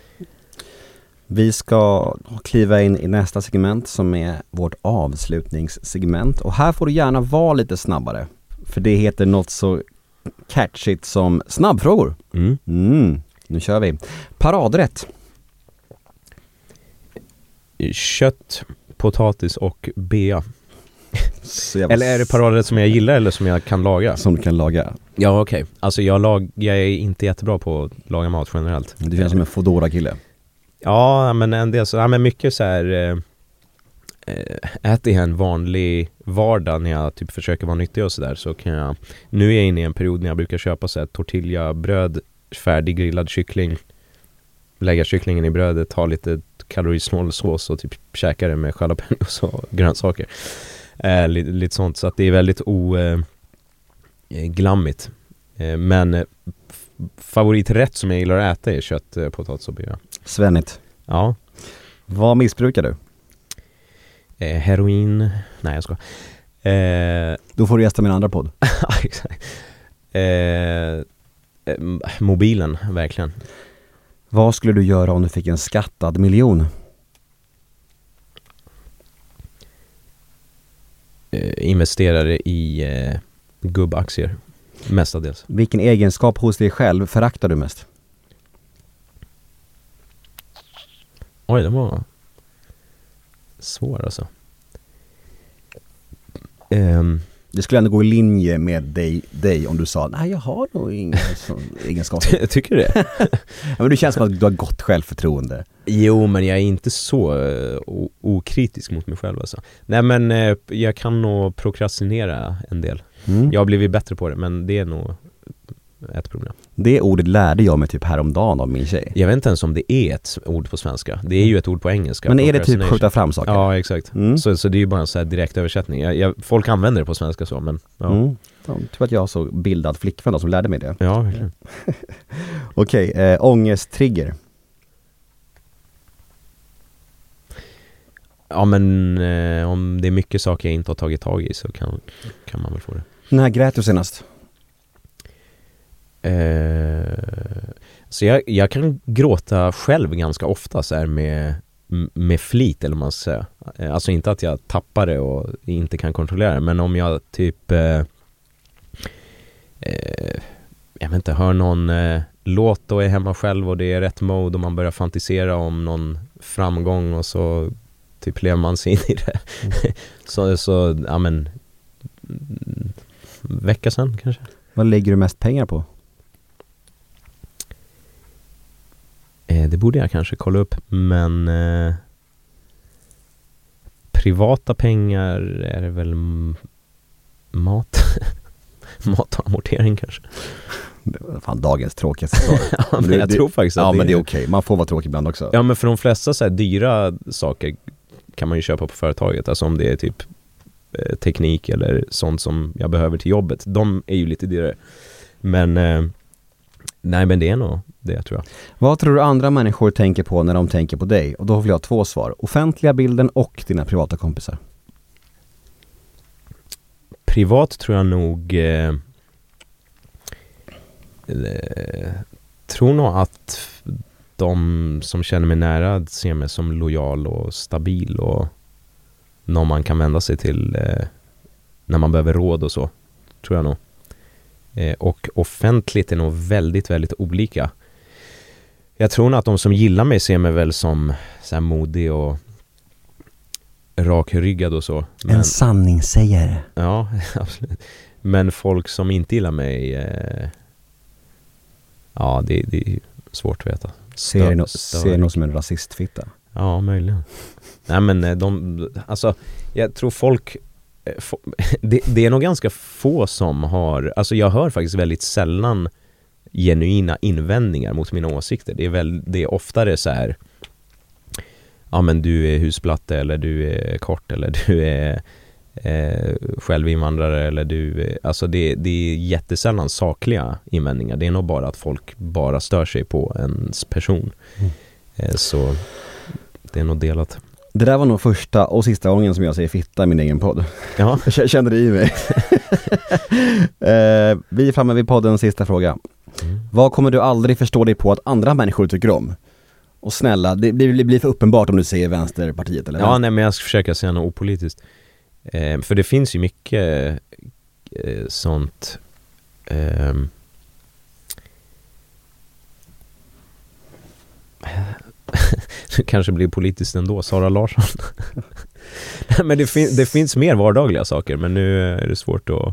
Vi ska kliva in i nästa segment som är vårt avslutningssegment. Och här får du gärna vara lite snabbare. För det heter något så catchigt som snabbfrågor. Nu kör vi. Paradrätt. Kött, potatis och bea. Eller är det paradrätt som jag gillar eller som jag kan laga? Som du kan laga. Ja, okej. Alltså jag är inte jättebra på att laga mat generellt. Du känns som en Foodora-kille. Ja, men en del så, men mycket så här äter jag en vanlig vardag när jag typ försöker vara nyttig och sådär, så kan jag, nu är jag inne i en period när jag brukar köpa så här tortillabröd, färdig grillad kyckling, lägga kycklingen i brödet, ha lite kalorisnål sås och typ käka det med jalapenos och grönsaker. Lite sånt, så att det är väldigt glammigt. Men favoriträtt som jag gillar att äta är kött, potatis och bea. Svennigt. Ja. Vad missbrukar du? Heroin. Nej, jag ska. Då får du gästa min andra podd. Exakt. Mobilen, verkligen. Vad skulle du göra om du fick en skattad miljon? Investerare i gubbaktier, mestadels. Vilken egenskap hos dig själv föraktar du mest? Oj, det var svår alltså. Det skulle ändå gå i linje med dig om du sa nej, jag har nog inga egenskaper. Tycker du det? Ja, men du känns som att du har gott självförtroende. Jo, men jag är inte så okritisk mot mig själv alltså. Nej, men jag kan nog prokrastinera en del. Jag har blivit bättre på det, men det är nog ett problem. Det ordet lärde jag mig typ häromdagen av min tjej. Jag vet inte ens om det är ett ord på svenska. Det är ju ett ord på engelska. Men är det typ skjuta fram saker? Ja, exakt. Så det är ju bara en så här direkt översättning. Folk använder det på svenska så, men ja. Typ att jag har så bildad flickvän då, som lärde mig det. Ja, verkligen. Okej, ångesttrigger. Ja, men om det är mycket saker jag inte har tagit tag i så kan man väl få det. När grät du senast? Så jag kan gråta själv ganska ofta så här med flit, eller man ska säga. Alltså inte att jag tappar det och inte kan kontrollera det, men om jag typ jag vet inte, hör någon låt och är hemma själv och det är rätt mode och man börjar fantisera om någon framgång och så typ lever man sig in i det. så ja, men vecka sedan kanske. Vad lägger du mest pengar på? Det borde jag kanske kolla upp, men privata pengar är det väl mat och amortering kanske. Det var fan dagens tråkigaste svar. Ja, men jag tror faktiskt att men det är okej. Man får vara tråkig ibland också. Ja, men för de flesta så här dyra saker kan man ju köpa på företaget. Alltså om det är typ teknik eller sånt som jag behöver till jobbet. De är ju lite dyrare. Men nej, men det är nog det, tror jag. Vad tror du andra människor tänker på när de tänker på dig? Och då vill jag ha 2 svar. Offentliga bilden och dina privata kompisar. Privat tror jag nog tror nog att de som känner mig nära ser mig som lojal och stabil och någon man kan vända sig till när man behöver råd och så, tror jag nog. Och offentligt är nog väldigt, väldigt olika. Jag tror nog att de som gillar mig ser mig väl som så här modig och rakryggad och så. Men, en sanningssägare. Ja, absolut. Men folk som inte gillar mig ja, det är svårt att veta. Ser någon som en rasistfitta? Ja, möjligen. Nej, men alltså, jag tror folk det är nog ganska få som har, alltså jag hör faktiskt väldigt sällan genuina invändningar mot mina åsikter. Det är oftare så här, ja men du är husplatte, eller du är kort, eller du är självinvandrare, eller du är, alltså det är jättesällan sakliga invändningar. Det är nog bara att folk bara stör sig på ens person. Så det är nog delat. Det där var nog första och sista gången som jag säger fitta i min egen podd. Ja. Jag kände det i mig. Vi är framme vid poddens sista fråga. Vad kommer du aldrig förstå dig på att andra människor tycker om? Och snälla, det blir för uppenbart om du säger Vänsterpartiet, eller? Ja, nej, men jag ska försöka säga något opolitiskt. För det finns ju mycket sånt det kanske blir politiskt ändå, Sara Larsson. Men det finns mer vardagliga saker, men nu är det svårt att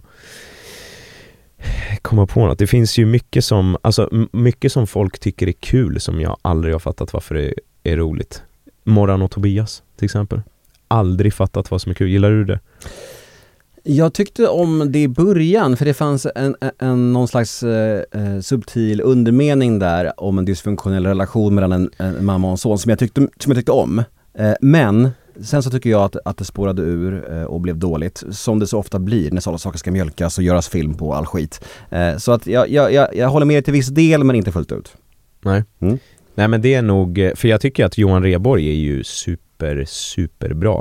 komma på något. Det finns ju mycket som folk tycker är kul som jag aldrig har fattat varför det är roligt. Morran och Tobias till exempel. Aldrig fattat vad som är kul. Gillar du det? Jag tyckte om det i början, för det fanns någon slags subtil undermening där om en dysfunktionell relation mellan en mamma och en son som jag tyckte om. Men sen så tycker jag att det spårade ur och blev dåligt, som det så ofta blir när sådana saker ska mjölkas och göras film på all skit. Så att jag håller med till viss del, men inte fullt ut. Nej. Nej, men det är nog, för jag tycker att Johan Rheborg är ju super bra.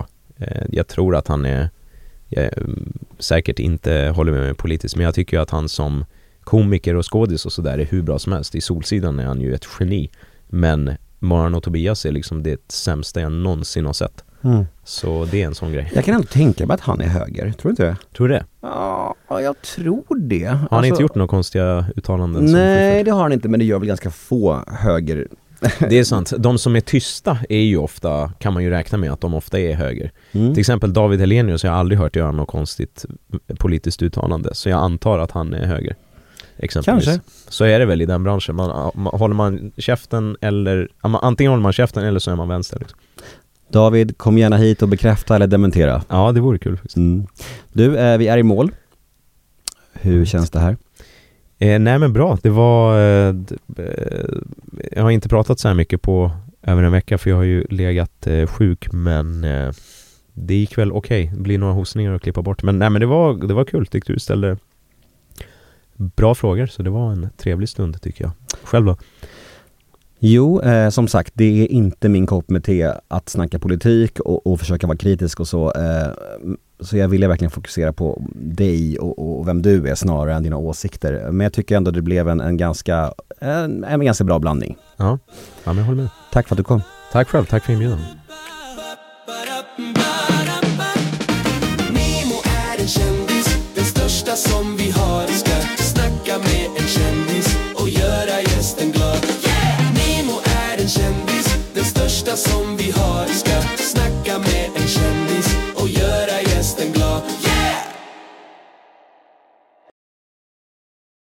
Jag tror att han är säkert inte håller med mig politiskt, men jag tycker att han som komiker och skådis och sådär är hur bra som helst. I Solsidan är han ju ett geni, men Morran och Tobias är liksom det sämsta jag någonsin har sett. Så det är en sån grej. Jag kan ändå tänka mig att han är höger, tror du inte det? Tror du det? Ja, jag tror det. Har han inte gjort några konstiga uttalanden? Nej, det har han inte, men det gör väl ganska få höger. Det är sant. De som är tysta är ju ofta, kan man ju räkna med att de ofta är höger. Till exempel David Hellenius, jag har aldrig hört göra något konstigt politiskt uttalande, så jag antar att han är höger. Exempelvis. Kanske. Så är det väl i den branschen. Håller man käften eller antingen håller man käften eller så är man vänster liksom. David, kom gärna hit och bekräfta eller dementera. Ja, det vore kul faktiskt. Du, vi är i mål. Hur känns det här? Nej men bra, det var jag har inte pratat så här mycket på över en vecka, för jag har ju legat sjuk, men det gick väl okej. Det blir några hostningar och klippa bort, men nej, men det var kul. Tyckte du ställde bra frågor, så det var en trevlig stund tycker jag. Själv då? Jo, som sagt, det är inte min kopp med te att snacka politik och försöka vara kritisk och så. Så jag ville verkligen fokusera på dig och vem du är snarare än dina åsikter. Men jag tycker ändå det blev en ganska bra blandning. Ja, men jag håller med. Tack för att du kom. Tack själv, tack för inbjudan. Nemo är en kändis, den största som vi har. Ska snacka med en kändis och göra gästen glad. Nemo är en kändis, den största som vi har. Ska snacka